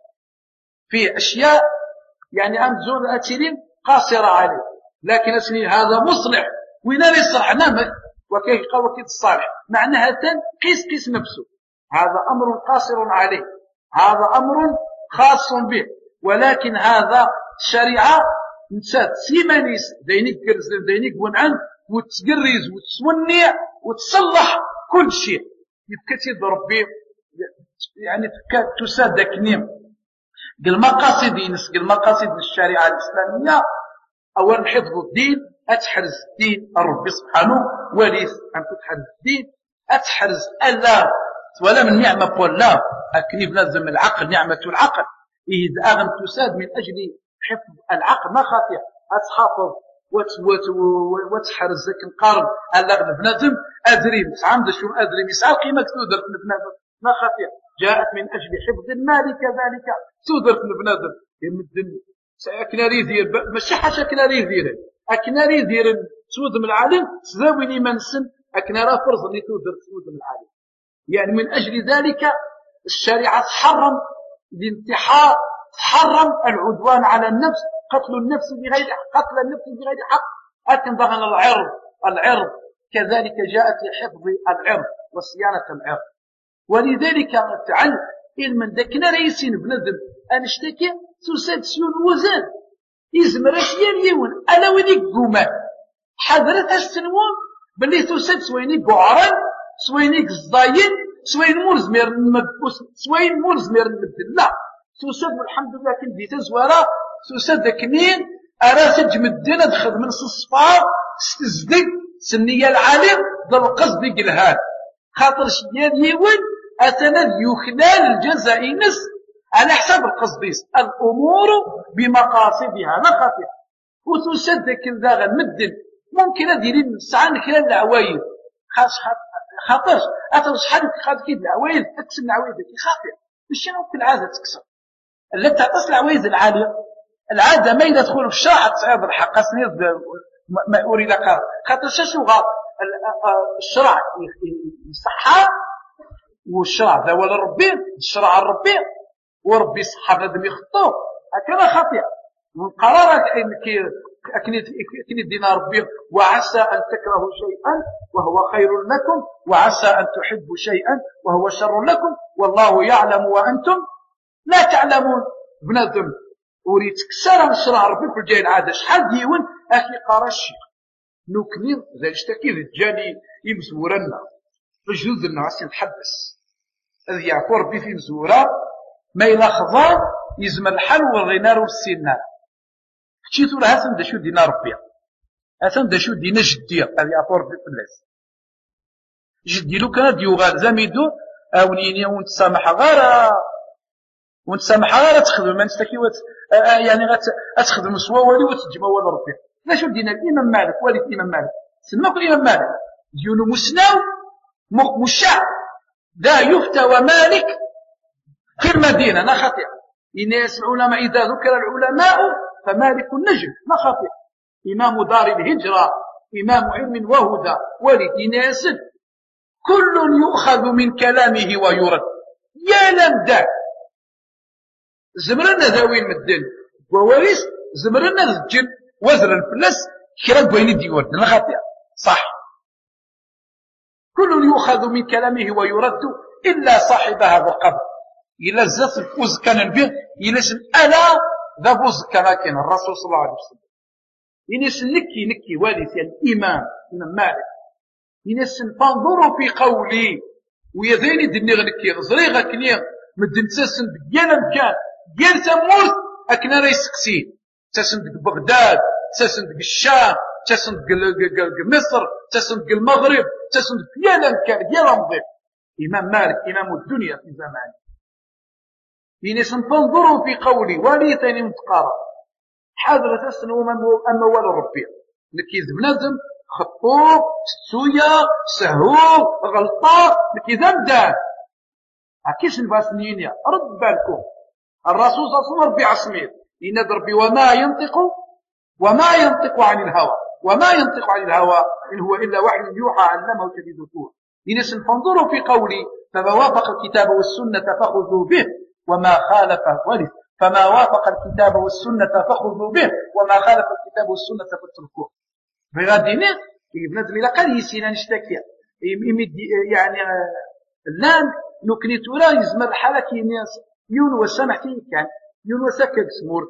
في أشياء يعني أنزل أتيلين قاصرة عليه لكن أسنين هذا مصلح وين يصلح نمك وكيف قال وكيد الصالح معناها قيس نفسه هذا أمر قاصر عليه هذا أمر خاص به ولكن هذا الشريعة نسات سيمانيس دينيك كرز دينيك ونعن وتقرز وتسوني وتصلح كل شيء يبكى تيد ربي يعني تساد كنيم المقاصد ينس المقاصد الشريعة الإسلامية. أولا حفظ الدين، أتحرز الدين ربي سبحانه وليس أن تتحرز الدين، أتحرز ألا ولا من نعمة ولا أكني بلازم العقل نعمة العقل إذا أغن تساد من أجل حفظ العقل ما خاطئ أتحافظ وتحرز ذاك القارب ألا أغن بنادم أدري عند شو أدري مسعى قيمة تودر في بنادم ما خاطئ جاءت من أجل حفظ المال كذلك تودر في بنادم يمدن أكناري دير ماشي حاجة أكناري دير أكناري دير تود من العالم تزاويني منسن أكنارا فرض اللي تودر تود من العالم. يعني من أجل ذلك الشريعة تحرم الانتحار، تحرم العدوان على النفس، قتل النفس بغير حق، قتل النفس بغير حق، لكن ضغن العرض كذلك جاءت لحفظ العرض وصيانة العرض. ولذلك تعلم من ذاكنا رئيسين بندم أنشتكي تساد سيون وزان يزمر يون ألا وينيك قومان حضرت السنوان بلي تساد سوينيك بعران سوينيك الزاين سوين مرزمير المدبوس سوين مرزمير المدن لا تساد الحمد لله كل دي تزوارا تساد كنين أراسج مدينة دخل من الصفار ستزدق سنية العالم ذا القصد يقلهان خاطر شديد يون أتنا يخلال الجزاء نس على حساب القصديس الأمور بمقاصدها لا خاطئ وتصدق الذاغ المدن ممكن أديرين سعان خلال العوايد خاطرش أتوش حالك خاطر كيد العوايد تكسر العوايد خاطئ مش ممكن العادة تكسر اللي تعطس العوايد العالية العادة ما يدخل في الشرع تصعب الحق سنير ما أريد خاطر شو غاط الشرع يصحى والشرع ذا ولا ربي الشرع الربي وربي صحاب لازم يخطوه هكذا خطيئة والقرار أكني دينا ربي وعسى أن تكرهوا شيئا وهو خير لكم وعسى أن تحبوا شيئا وهو شر لكم والله يعلم وأنتم لا تعلمون. بنادم أريد كسر الشرع ربي في الجاي العادة شحال ديون أخي قرا الشيخ نكني ذا اشتكي الجاني يمزورنا الجوز الناس يتحبس هذه يعفو ربي في مزورة ما يلاحظان يزم الحل والغنار والسنان كيتو لها هاتن شو دينا ربي هاتن شو دينا جدي هذه يعفو ربي في الناس جدي لو كان ديوغال زميدو أونيني ونتسامح غير تخدم ما نستكي يعني غتخدم سواولي وتجمع ولا ربي لا شو دينا الإمام مالك والد الإمام مالك سماك الإمام مالك ديونو مسناو مشاع لا يفتى ومالك في المدينة لا خطئ إناس العلماء إذا ذكر العلماء فمالك النجم لا خطئ إمام دار الهجرة إمام علم وهدى والد إناس كل يؤخذ من كلامه ويرد يا لم داك زمرنا ذوين مدن ووريس زمرنا الجن وزر الفلس كرب وين الديور لا خطئ صح كل يؤخذ من كلامه ويرد إلا صاحب هذا القبر إلا الزاف الفوز كان البير إلا سن ألا ذا فوز كان الرسول صلى الله عليه وسلم إلا سن نكي والث الإمام إمام مالك إلا سن فانظروا في قولي ويذيني دني غنكي غزريغا كنيا مدن تسن بيانا مكان ديال تمورت أكنا ريسكسي تسن بغداد تسن الشام تسن مصر تسن المغرب تسن بيانا مكان ديال مضيف إمام مالك إمام الدنيا في زمانه إني سنتنظروا في قولي وليتني متقارب حاضر تسنو أما ولا ربي لكي بنادم خطوب سويا سهو غلطة لكي ذمدان عكيش الباسنين يا رد بالكم الرسول صلى الله عليه وسلم ربي عصمير إن ربي وما ينطق عن الهوى إن هو إلا وحي يوحى علمه شديد القوى إن سنتنظروا في قولي فما وافق الكتاب والسنة فخذوا به وما خالف ورث فما وافق الكتاب والسنة فخذوا به وما خالف الكتاب والسنة فاتركوه بغادينه يبنادم إلى قال يسينا نشتكي يعني الآن نكني تورا يزمر الحالة كي الناس يون وسامحتي كان يون وسكك سمور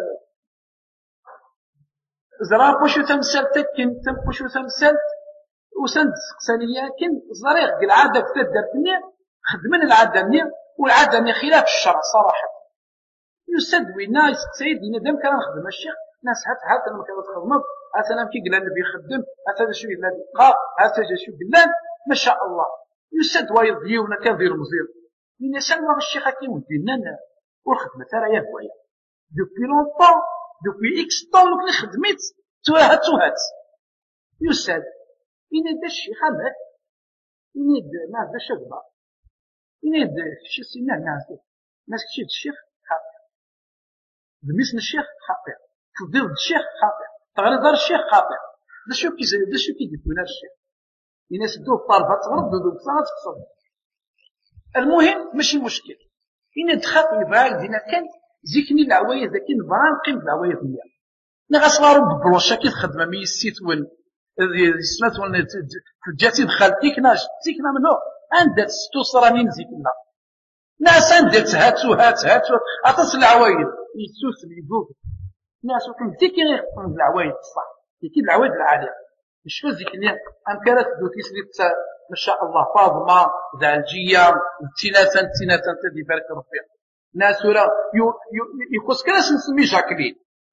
زرا بوشو تمثلتك كنت بوشو تمثلت وسند سقسانية كن زريق العادة كتدرتني خدمن العادة مني والعادة من خلاف الشرع صراحة يسد وينا يسقسيد يندم كان نخدم الشيخ ناس هات انا ما كانت تخدمك هات انا كي قلنا النبي يخدم هات هذا شو قلنا قال هات شو قلنا ما شاء الله يسد ويضيونا كثير مزير من يسمى الشيخ كي ودينا والخدمه ترى يا بويا دوبي لونطون دوبي اكس طون اللي خدمت توهات يسد ينادى الشيخ هذاك ينادى ناس شغله ينادى شي سنه ناس كشي الشيخ خاطئ باسم الشيخ خاطئ تضير الشيخ خاطئ تغرض الشيخ خاطئ دا شو كي يقول الشيخ الناس دو الطالبه تغرض دو بصات تصد المهم ماشي مشكل إن دخلت يبغى دينا كان زيكني العوايد ذاك نبغى نقيم العوايد ديالي نغسلارو ببلوشا كي تخدم مي السيت وين سمات وين جاتي دخلتيك ناج تيكنا منو عندك توصراني نزيكنا ناس عندك هاتو عطس العوايد يسوس يدوب ناس وكن تيكي غير العوايد صح تيكي العوايد العاليه مش فزيكني امكانات دوتي سليت ما شاء الله فاطمه زالجيه تيناتان تدي بارك ربي ناس ولا يقص كلاش نسمي جاكلين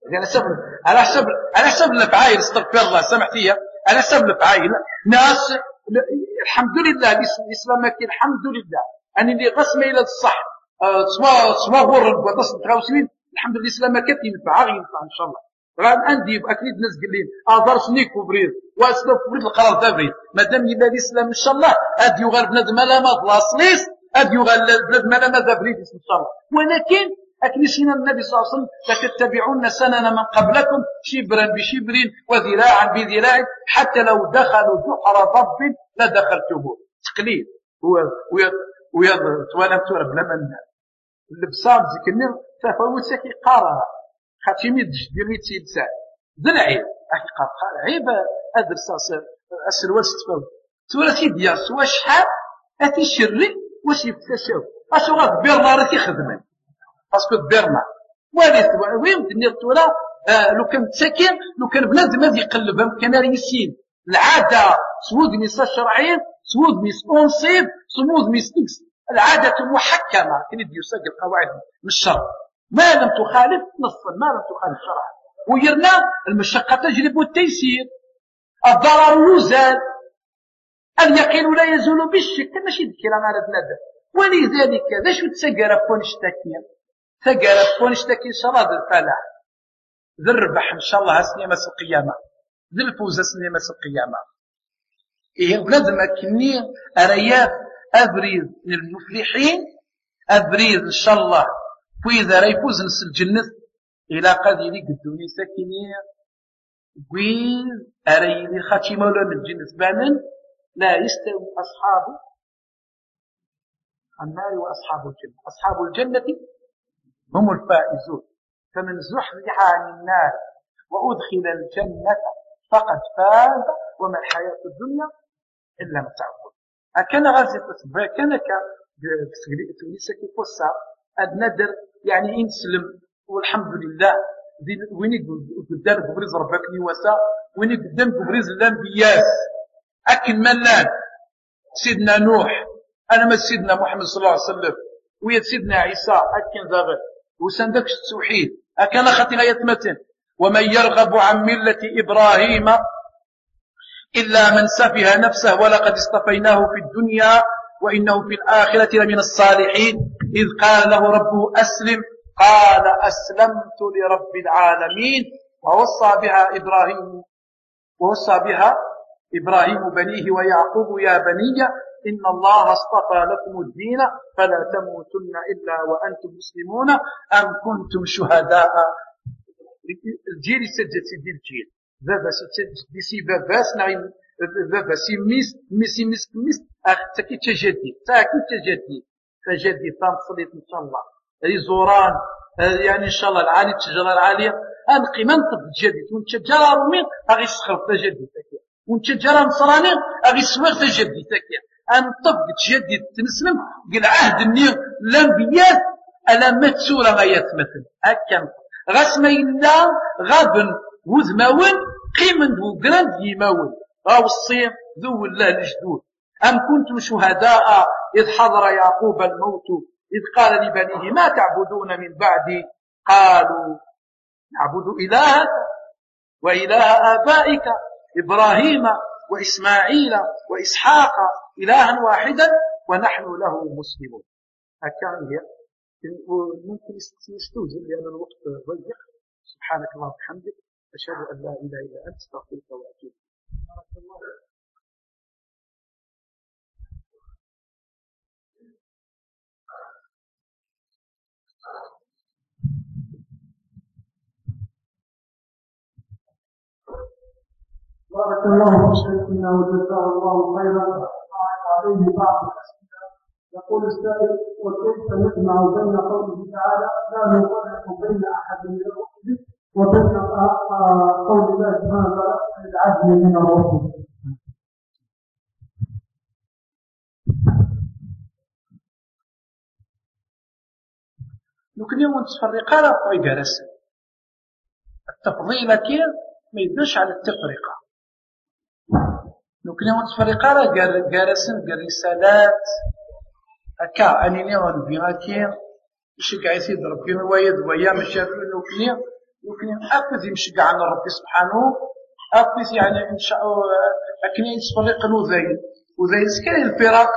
على حسب الافعال استغفر الله سامحتي على حسب الافعال ناس الحمد لله الاسلام كاين الحمد لله اني اللي غسمه الى الصح سوا غور بطاس تراوسين الحمد لله الاسلام كاين ينفع ان شاء الله غاد عندي اكيد ناس قليل ازار سنيك وبريد واسلوب بريد القرار دابريد مادام يبدا الاسلام ان شاء الله ادي يغال بنادم لا ما لاصليس ادي يغال بنادم لا ما دابريد ان شاء الله ولكن اكنسينا النبي صلى الله عليه وسلم لتتبعون سنن من قبلكم شبرا بشبر وذراعا بذراع حتى لو دخلوا جحر ضب لدخلتموه تقليد ويا توالم تورب لمن اللبسام ذكرنا تفاوت ساكي قارة خاتمي ديرني تيلسان ذلعيب اكي قال عيب ادرس السلوال ستفاوت تورثي ديال سوا شحال اتي شري واش يفتشاو اش غاد بيرنا راه تيخدمن باسكو بيرنا وين دنيا التورا لو كان ساكن لو كان بنادم غادي يقلب كان ريسين العاده سود ميس شرعيا سود ميس اونسيب سمود ميس اكس العاده محكمه كي يدير ساق القواعد من الشرع ما لم تخالف نصا ما لم تخالف شرعا ويرنا المشقه تجلب التيسير الضرر يزال اليقين لا يزول بالشك ماشي الكلام على بنادم ولذلك ذا شو تسقر فونشتاكي تقر فونشتاكي ان شاء الله ذا الفلاح ذا الربح ان شاء الله سنه مس القيامه ذا الفوز سنه مس القيامه إيه بنادم كني أرياف أبريز للمفلحين أبريز إن شاء الله وإذا ريفوز نس الجنة إلى قديري قدوني ساكنين وإذ أريني خاتي مولانا الجنة بانن لا يستوي أصحاب النار وأصحاب الجنة أصحاب الجنة هم الفائزون فمن زحزح عن النار وأدخل الجنة فقد فاز وما الحياة الدنيا إلا متاع الغرور أكان غازي تتبع كان تونسا كي قصة الندر يعني إنسلم والحمد لله وين قدام قبريز ربك نواسا وين قدام قبريز الأنبياء أكن ملان سيدنا نوح أنا ما سيدنا محمد صلى الله عليه وسلم ويا سيدنا عيسى أكن ذاغر وسندكش التوحيد أكان خاتنا يتمتن ومن يرغب عن ملة إبراهيم إلا من سفه نفسه ولقد اصطفيناه في الدنيا وإنه في الآخرة لمن الصالحين إذ قال له ربه أسلم قال أسلمت لرب العالمين ووصى بها إبراهيم بنيه ويعقوب يا بني إن الله اصطفى لكم الدين فلا تموتن إلا وأنتم مسلمون أم كنتم شهداء الجيل سجد سيدي الجيل بابا سيدي باباس نعيم بابا سيميس تاكي تجدي تنصليت إن شاء الله زوران يعني إن شاء الله العالي التجارة العالية أنقي منطق تجدد ونتجارة رومين أغي سخر تجدد تاكي ونتجارة نصراني أغي سوير تجدد تاكي أنطق تجدد تنسلم قل عهد النير الأنبياء ألا ما تسورة ما يتمثل أكا غاسما إلا غابن وذماون قيمن وقراند يماون غاو الصير ذو الله الجدود. أم كنتم شهداء إذ حضر يعقوب الموت إذ قال لبنيه ما تعبدون من بعدي قالوا نعبد إلهك وإله آبائك إبراهيم وإسماعيل وإسحاق إلها واحدا ونحن له مسلمون. هكذا هي ممكن يستوزن لأن الوقت ضيق. سبحانك اللهم وبحمدك أشهد أن لا إله إلا أنت أستغفرك وأتوب إليك. بارك الله في شيخنا وجزاه الله خيرا. عليه بعض الأسئلة. يقول السائل: وكيف نجمع بين قوله تعالى لا نفرق بين أحد من الرسل وبين قول الله سبحانه وتعالى العدل من الرسل؟ لكن يوم تفرق على طريقة رسل التفضيل كيف ما يدوش على التفرقة. لكن يوم تفرق على جارسن رسالات هكا أني نيوان بيغاكين يشجع يسيد ربي ويد ويام الشافعي لكن أكد يمشجع عن ربي سبحانه أكد يعني إن شاء الله أكني تفرق وذي سكري الفرق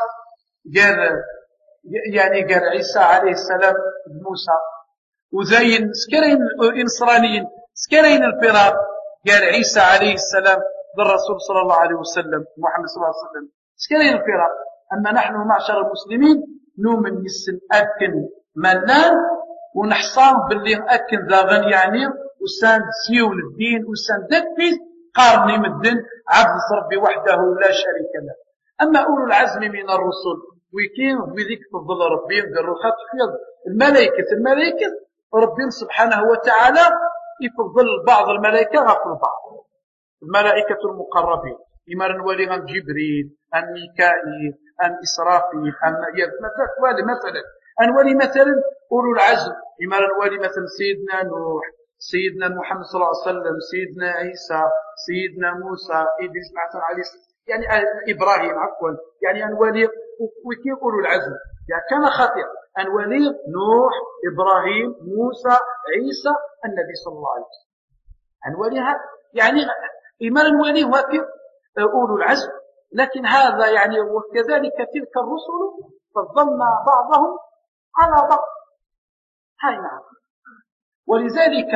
قال عيسى عليه السلام موسى وزين سكرين إنصرانيين سكرين الفرق قال عيسى عليه السلام للرسول صلى الله عليه وسلم محمد صلى الله عليه وسلم سكرين الفرق. أما نحن معشر المسلمين نؤمن يسن أكن منان ونحصان باللي أكن ذاغن يعني وسان سيول الدين وسان دفز قارني مدن عبد ربي وحده لا شريك له. أما أولو العزم من الرسل ويكين بذيك تفضل ربي قالوا خاطر الملائكة ربي سبحانه وتعالى يفضل بعض الملائكة غير بعض. الملائكة المقربين إما نولي عن جبريل عن ميكائيل عن إسرافيل عن مثلا أنولي مثلا أولو العزم إما نولي مثلا سيدنا نوح سيدنا محمد صلى الله عليه وسلم سيدنا عيسى سيدنا موسى إدريس مثلا عليه يعني إبراهيم عفوا يعني أنولي وكيف أولو العزم يعني كان خطير أنولي نوح إبراهيم موسى عيسى النبي صلى الله عليه وسلم أنولي يعني إما نولي وكيف أولو العزم. لكن هذا يعني وكذلك تلك الرسل فضلنا بعضهم على بعض. هاي نعم. ولذلك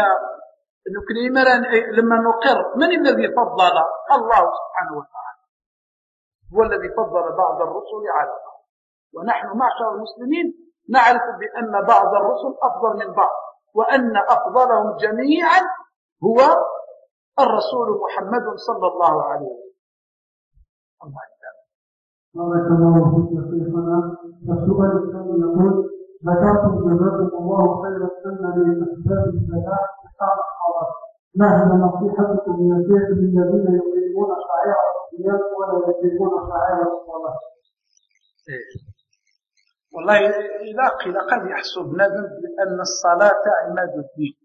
لما نقر من الذي فضل الله سبحانه وتعالى هو الذي فضل بعض الرسل على بعض. ونحن معشر المسلمين نعرف بأن بعض الرسل أفضل من بعض وأن أفضلهم جميعا هو الرسول محمد صلى الله عليه وسلم. بارك الله فيك شيخنا. السؤال الثاني يقول: ذكرتم جزاكم الله خيرا أن لأسباب الزكاة إقامة الصلاة، ما هي نصيحتكم للشيخ الذين يقيمون شعائر الصيام ولا يقيمون شعائر الصلاة؟ والله إذا قيل قد يحسب بنادم بأن الصلاة عماد الدين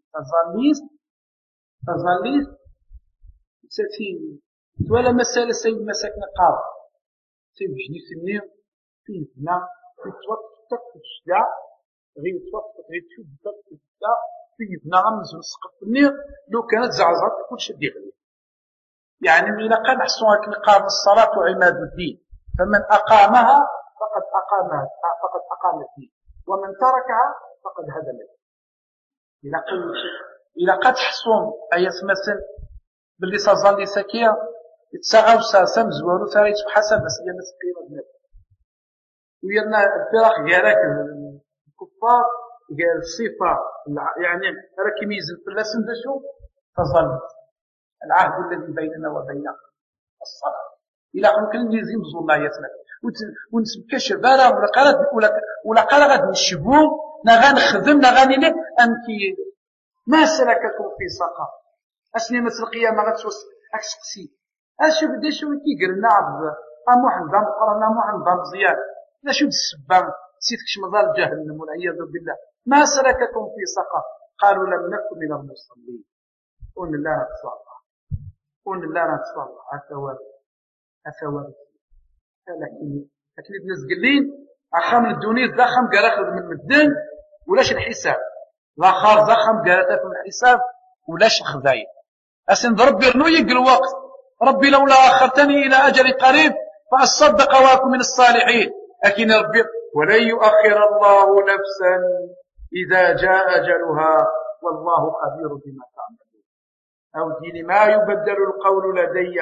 تظليت ستين ولا مسألة سيد مساكن قاضي سيد جني سنين في بنا في توقف في الشجاع غير توقف غير تشد في الشجاع في بنا غمز ونسقط النير لو كانت زعزعت كل شيء يغلي يعني إذا كان حسوا نقام الصلاة عماد الدين فمن أقامها فقد أقام الدين ومن تركها فقد هدم الدين. إذا قد حسوا أي مثل باللي صازالي سكية يتساغاو ساسم زوارو ثاريت بحسب بس هي مسقيمة بنفسه ويرنا الفرق يراك الكفار قال الصفة يعني راك يميز الفلاسن دشو تظل العهد الذي بيننا وبين الصلاة إلى ممكن يزيم الله يسمع ونسبك شبارة ولا قال غاد نشبو نغان خدم نغاني لك أنت ما سلككم في سقر أسني مثل القيامة غتوس أكسقسي أشوف دي شو كيقرنا عبد محمد قرنا محمد مزيان لا شو السبان سيتكش مظال جهنم والعياذ بالله ما سلككم في سقر قالوا لم نكن من المصلين قلنا لا نتصلى هذا هو أثواب لكن الناس قلين أخام الدونيز ضخم قال أخذ من مدن ولاش الحساب الآخر ضخم قال أخذ من الحساب ولاش خذايا أسن ربي رنويق الوقت ربي لولا أخرتني إلى أجل قريب فأصدق وأكون من الصالحين لكن ربي ولن يؤخر الله نفسا إذا جاء أجلها والله خبير بما تعملون أو دين ما يبدل القول لدي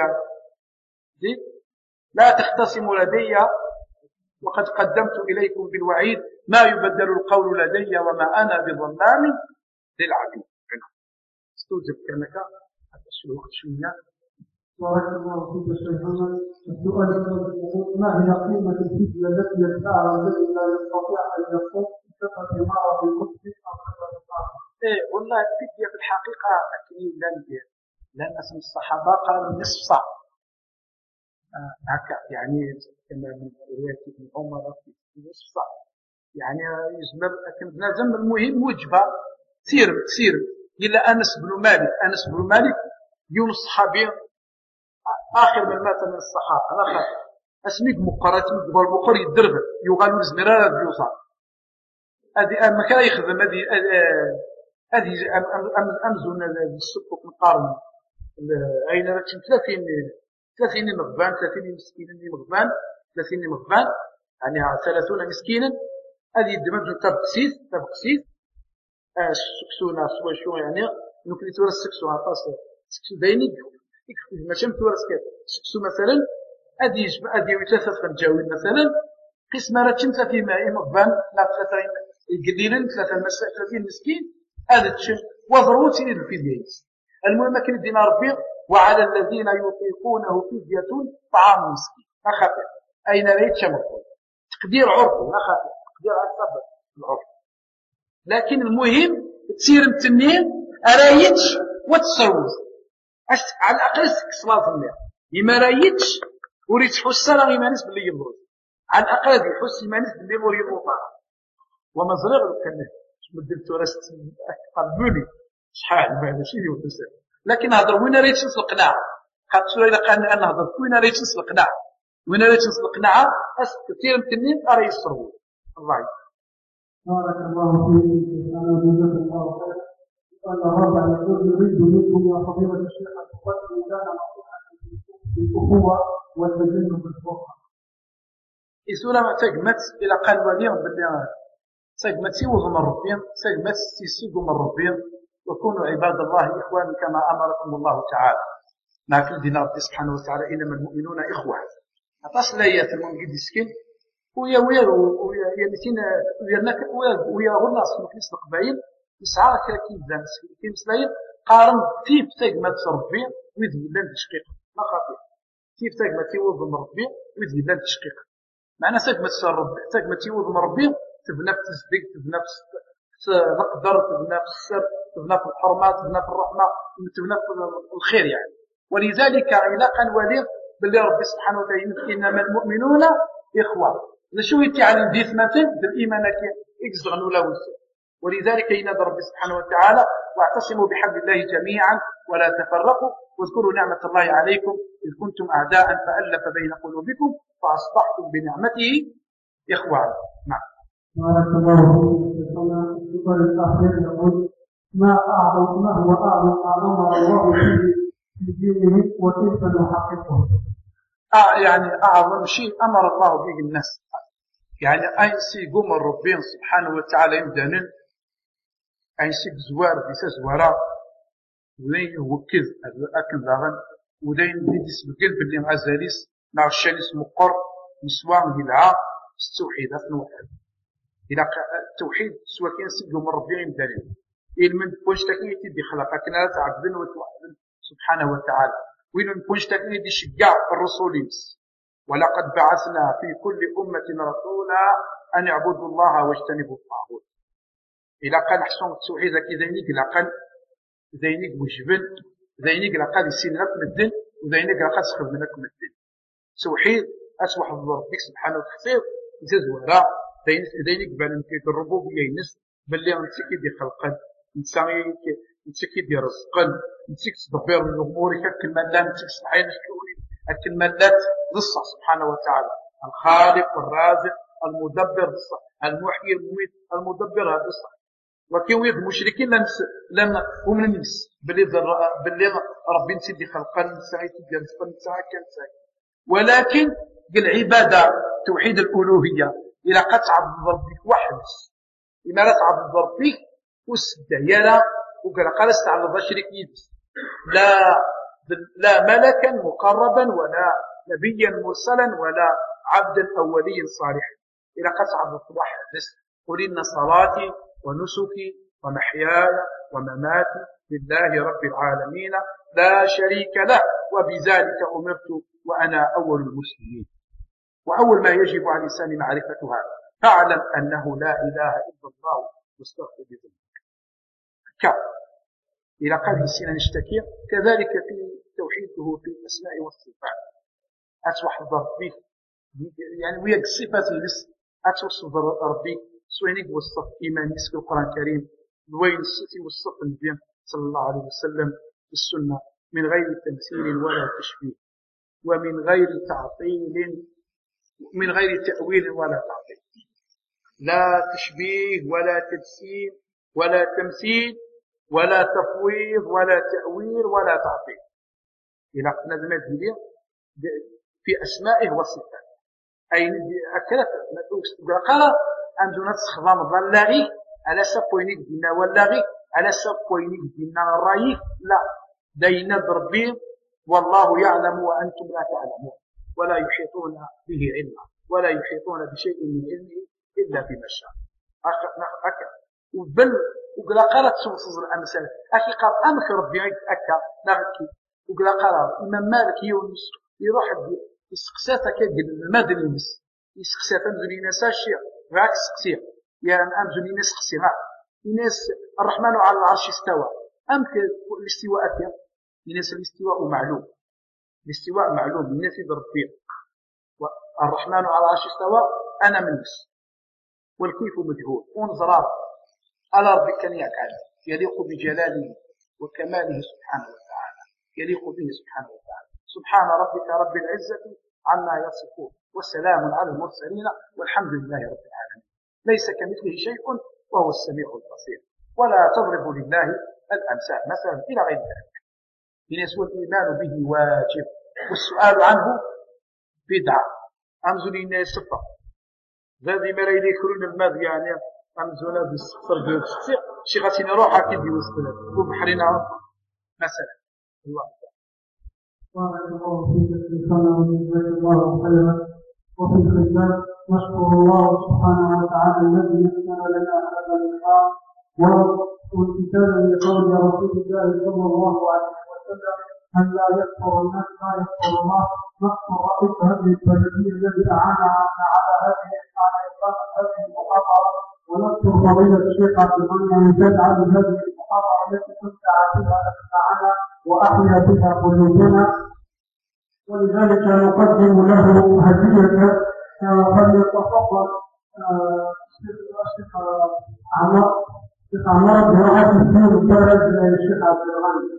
لا تختصموا لدي وقد قدمت إليكم بالوعيد ما يبدل القول لدي وما أنا بظلام للعبيد استوجب كانك حتى الوقت شوية. بارك الله فيك شيخنا. السؤال الثاني ما هي قيمة الفدية التي يدفعها الذي لا يستطيع أن يقوم بصفة مرض المسلم أو صفة الطاعة؟ والله الفدية في الحقيقة أكيد لأن اسم الصحابة قالوا نصف صاع هكا يعني كما من رواية ابن عمر في نصف صاع يعني يجمع لكن لازم المهم وجبة كثير إلا أنس بن مالك يون الصحابي آخر من مات من الصحابة آخر اسميك مقرات والبقر يدرب يغالوا الزمرات بيوصل هذه ما كان يخدم هذه أمزون السكوك مقارن أين راتشن 30 مغبان 30 مسكين مغبان 30 مغبان يعني 30 مسكينا هذه الدمج تبقسيس السكسونا سوا شو يعني نمكن تورا السكسو عطاس سكسو دايني ماشي متورس كيف سكسو مثلا هذه ثلاثة خنجاوين مثلا قسمة راتشن 30 مغبان لا 30 قليلا 30 مسكين هذا الشيء وضروتي للفدية المهم كان دينا ربي وعلى الذين يطيقونه فدية طعام مسكين أخفف أين ريت شمكون تقدير عرفي أخفف تقدير عصب العرف لكن المهم تصير متنين أرايتش وتصوز على الأقل صلاة الله إما رايتش وريت حس راه يمانس باللي يمرض على الأقل يحس يمانس باللي يمرض وما زرغ الكلام مدلت ورست قلبوني شحال ماشي اللي وتسال لكن هضر وين ريت نص القناع خاطر شويه الا قال انا هضر وين ريت نص القناع كثير متنين راه يصروا الله بارك الله فيك. انا جزاك الله خير. قال الرابع يقول نريد منكم يا فضيلة الشيخ ان تقدموا لنا نصيحة بالأخوة والتجنب الفرقة. يسولا ما تجمت الى قال ولي بالله سجمت سيوغ مربين سجمت سيسيغ مربين وكونوا عباد الله إخوان كما أمركم الله تعالى ما في دين ربي سبحانه وتعالى إنما المؤمنون إخوة أتصل لي في المنجد السكين ويا متين ويا غناص مخلص القبائل يسعى كاكيد ذا كي مسلايين قارن كيف سجمت ربين ويذي لن تشقيق ما خاطئ كيف سجمت يوض مربين ويذي لن تشقيق معنى سجمت يوض مربين تبنى في التصديق تبنى في القدر تبنى في السر تبنى في الحرمات تبنى في الرحمة تبنى في الخير يعني ولذلك علاقا ولي باللي ربي سبحانه وتعالى إنما المؤمنون إخوة لشو يتعني ديث مثل بالإيمان كي يقصدغن ولا وسع ولذلك ينادى ربي سبحانه وتعالى واعتصموا بحبل الله جميعا ولا تفرقوا واذكروا نعمة الله عليكم إذ كنتم أعداء فألف بين قلوبكم فأصبحتم بنعمته إخوانا. نعم. بارك الله فيك. السؤال الأخير يقول ما هو أعظم ما أمر الله في دينه وكيف نحققه؟ يعني أعظم شيء أمر الله به الناس يعني أي شيء قوم الربين سبحانه وتعالى يمدنن أي شيء زوار بيس زوارا ولين يوكز أكن ذاغن ولين يدس بقلب اللي مع الزاليس مع الشانيس مقر نسوان هلعا التوحيد أثنوحد إلى التوحيد سواء كان سيقوم الربين يمدنن إن من بوش تكنيتي دي خلقا كنا تعبدن وتوحدن سبحانه وتعالى وين نكونش تكنيتي شجاع الرسول ولقد بعثنا في كل أمة رسولا أن يعبدوا الله واجتنبوا الطاغوت إلى قال حسن التوحيد كذينيك لقد ذينيك وجبن ذينيك لقد يسين لكم الدين وذينيك لقد سخذ لكم الدين توحيد أسوح ربك سبحانه وتعالى زوارا ذينيك بالنتي الربوبية ينس باللي نتسكي دي خلقا نتسكي دي رزقا نتسكي تدبير الأمور كالمالات نتسكي صحيح نشكوني الكلمات للصح سبحانه وتعالى، الخالق والرازق المدبر للصح، المحيي المميت المدبر هذا الصح. وكيويد المشركين لم هم الناس باللي ربي نسيدي خلق النساء تدير النساء كان ساي، ولكن العبادة توحيد الألوهية إلا قد تعبد ربك واحد، إما لا تعبد ربك وسدعيانا وقال قال استعبد شريك يدس، لا ملكا مقربا ولا نبيا مرسلا ولا عبدا أو وليا صالحا، إلا قد تعبد واحد بس. قل إن صلاتي ونسكي ومحياي ومماتي لله رب العالمين لا شريك له وبذلك أمرت وأنا أول المسلمين. وأول ما يجب على الإنسان معرفتها، فاعلم أنه لا إله إلا الله واستغفر بذنبك. إلى قلب السنة نشتكي كذلك في توحيده في الأسماء والصفات، أتوحد ربي يعني ويا الصفات لس أتوصف ربي سوينك وصف إيماني في القرآن الكريم وين الصفي والصف النبي صلى الله عليه وسلم في السنة من غير تمثيل ولا تشبيه ومن غير تعطيل من غير تأويل ولا تعطيل، لا تشبيه ولا تجسيم ولا تمثيل ولا تفويض ولا تأويل ولا تعطيل. إلى لازم يدير في أسمائه وصفاته، أي أكلت قال عندنا تخضم ظلاغي على سبوينيك دينا ولاغي على سبوينيك دينا الرأي، لا دينا بربي والله يعلم وأنتم لا تعلمون ولا يحيطون به علما ولا يحيطون بشيء من علمه إلا بما شاء. أكا وبل وقال قالت سوصز الأمثال أكي قال أمك ربي أكا نغكي وقال قال إمام مالك يونس يروح يسقساتك المدن يمس يسقسات أمزل ناس الشيء غاك سقسيه يا أمزل ناس سقسيه الناس الرحمن على العرش استوى أمك الاستواء أكا الناس الاستواء معلوم، الاستواء معلوم الناس بربي الرحمن على العرش استوى أنا من نفس والكيف مجهول ونظرار على ربك أن يفعل يليق بجلاله وكماله سبحانه وتعالى، يليق به سبحانه وتعالى. سبحان ربك رب العزة عما يصفون والسلام على المرسلين والحمد لله رب العالمين. ليس كمثله شيء وهو السميع البصير. ولا تضرب لله الأمثال مثلا إلى غير ذلك. بالنسبة الإيمان به واجب والسؤال عنه بدعة. أمزل الناس صفة ذي ما لا يذكرون الماضي يعني أمزونا بالصفر جوز شي غاتيني روحها كيدي وسطنا وبحرنا مثلا الله بارك الله فيك في سنة وجزاك الله خيرا. وفي الختام نشكر الله سبحانه وتعالى الذي يسر لنا هذا اللقاء وامتثالا لقول رسول الله صلى الله عليه وسلم أن لا يكفر الناس لا يكفر الله. نشكر رئيس هذه البلدية الذي أعان على إقامة هذه المحاضرة، ونذكر فضيلة الشيخ عبد المنعم جدعا بهذه المحاضرة التي تمتع بها أسماعنا وأحيا بها قلوبنا، ولذلك نقدم له هدية فليتفضل الشيخ عمار برعاية الدين الدرج للشيخ عبد الغني.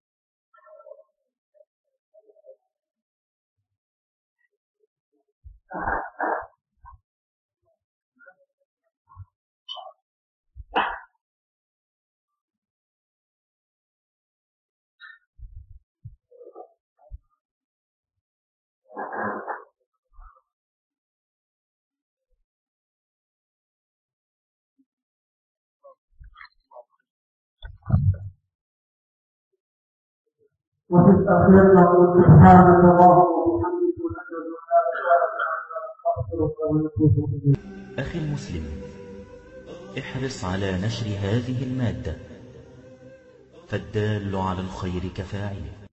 وفي الأخير نقول سبحانك اللهم وبحمدك ونشهد أن لا إله إلا أنت نستغفرك ونتوب إليك. أخي المسلم، احرص على نشر هذه المادة، فالدال على الخير كفاعله.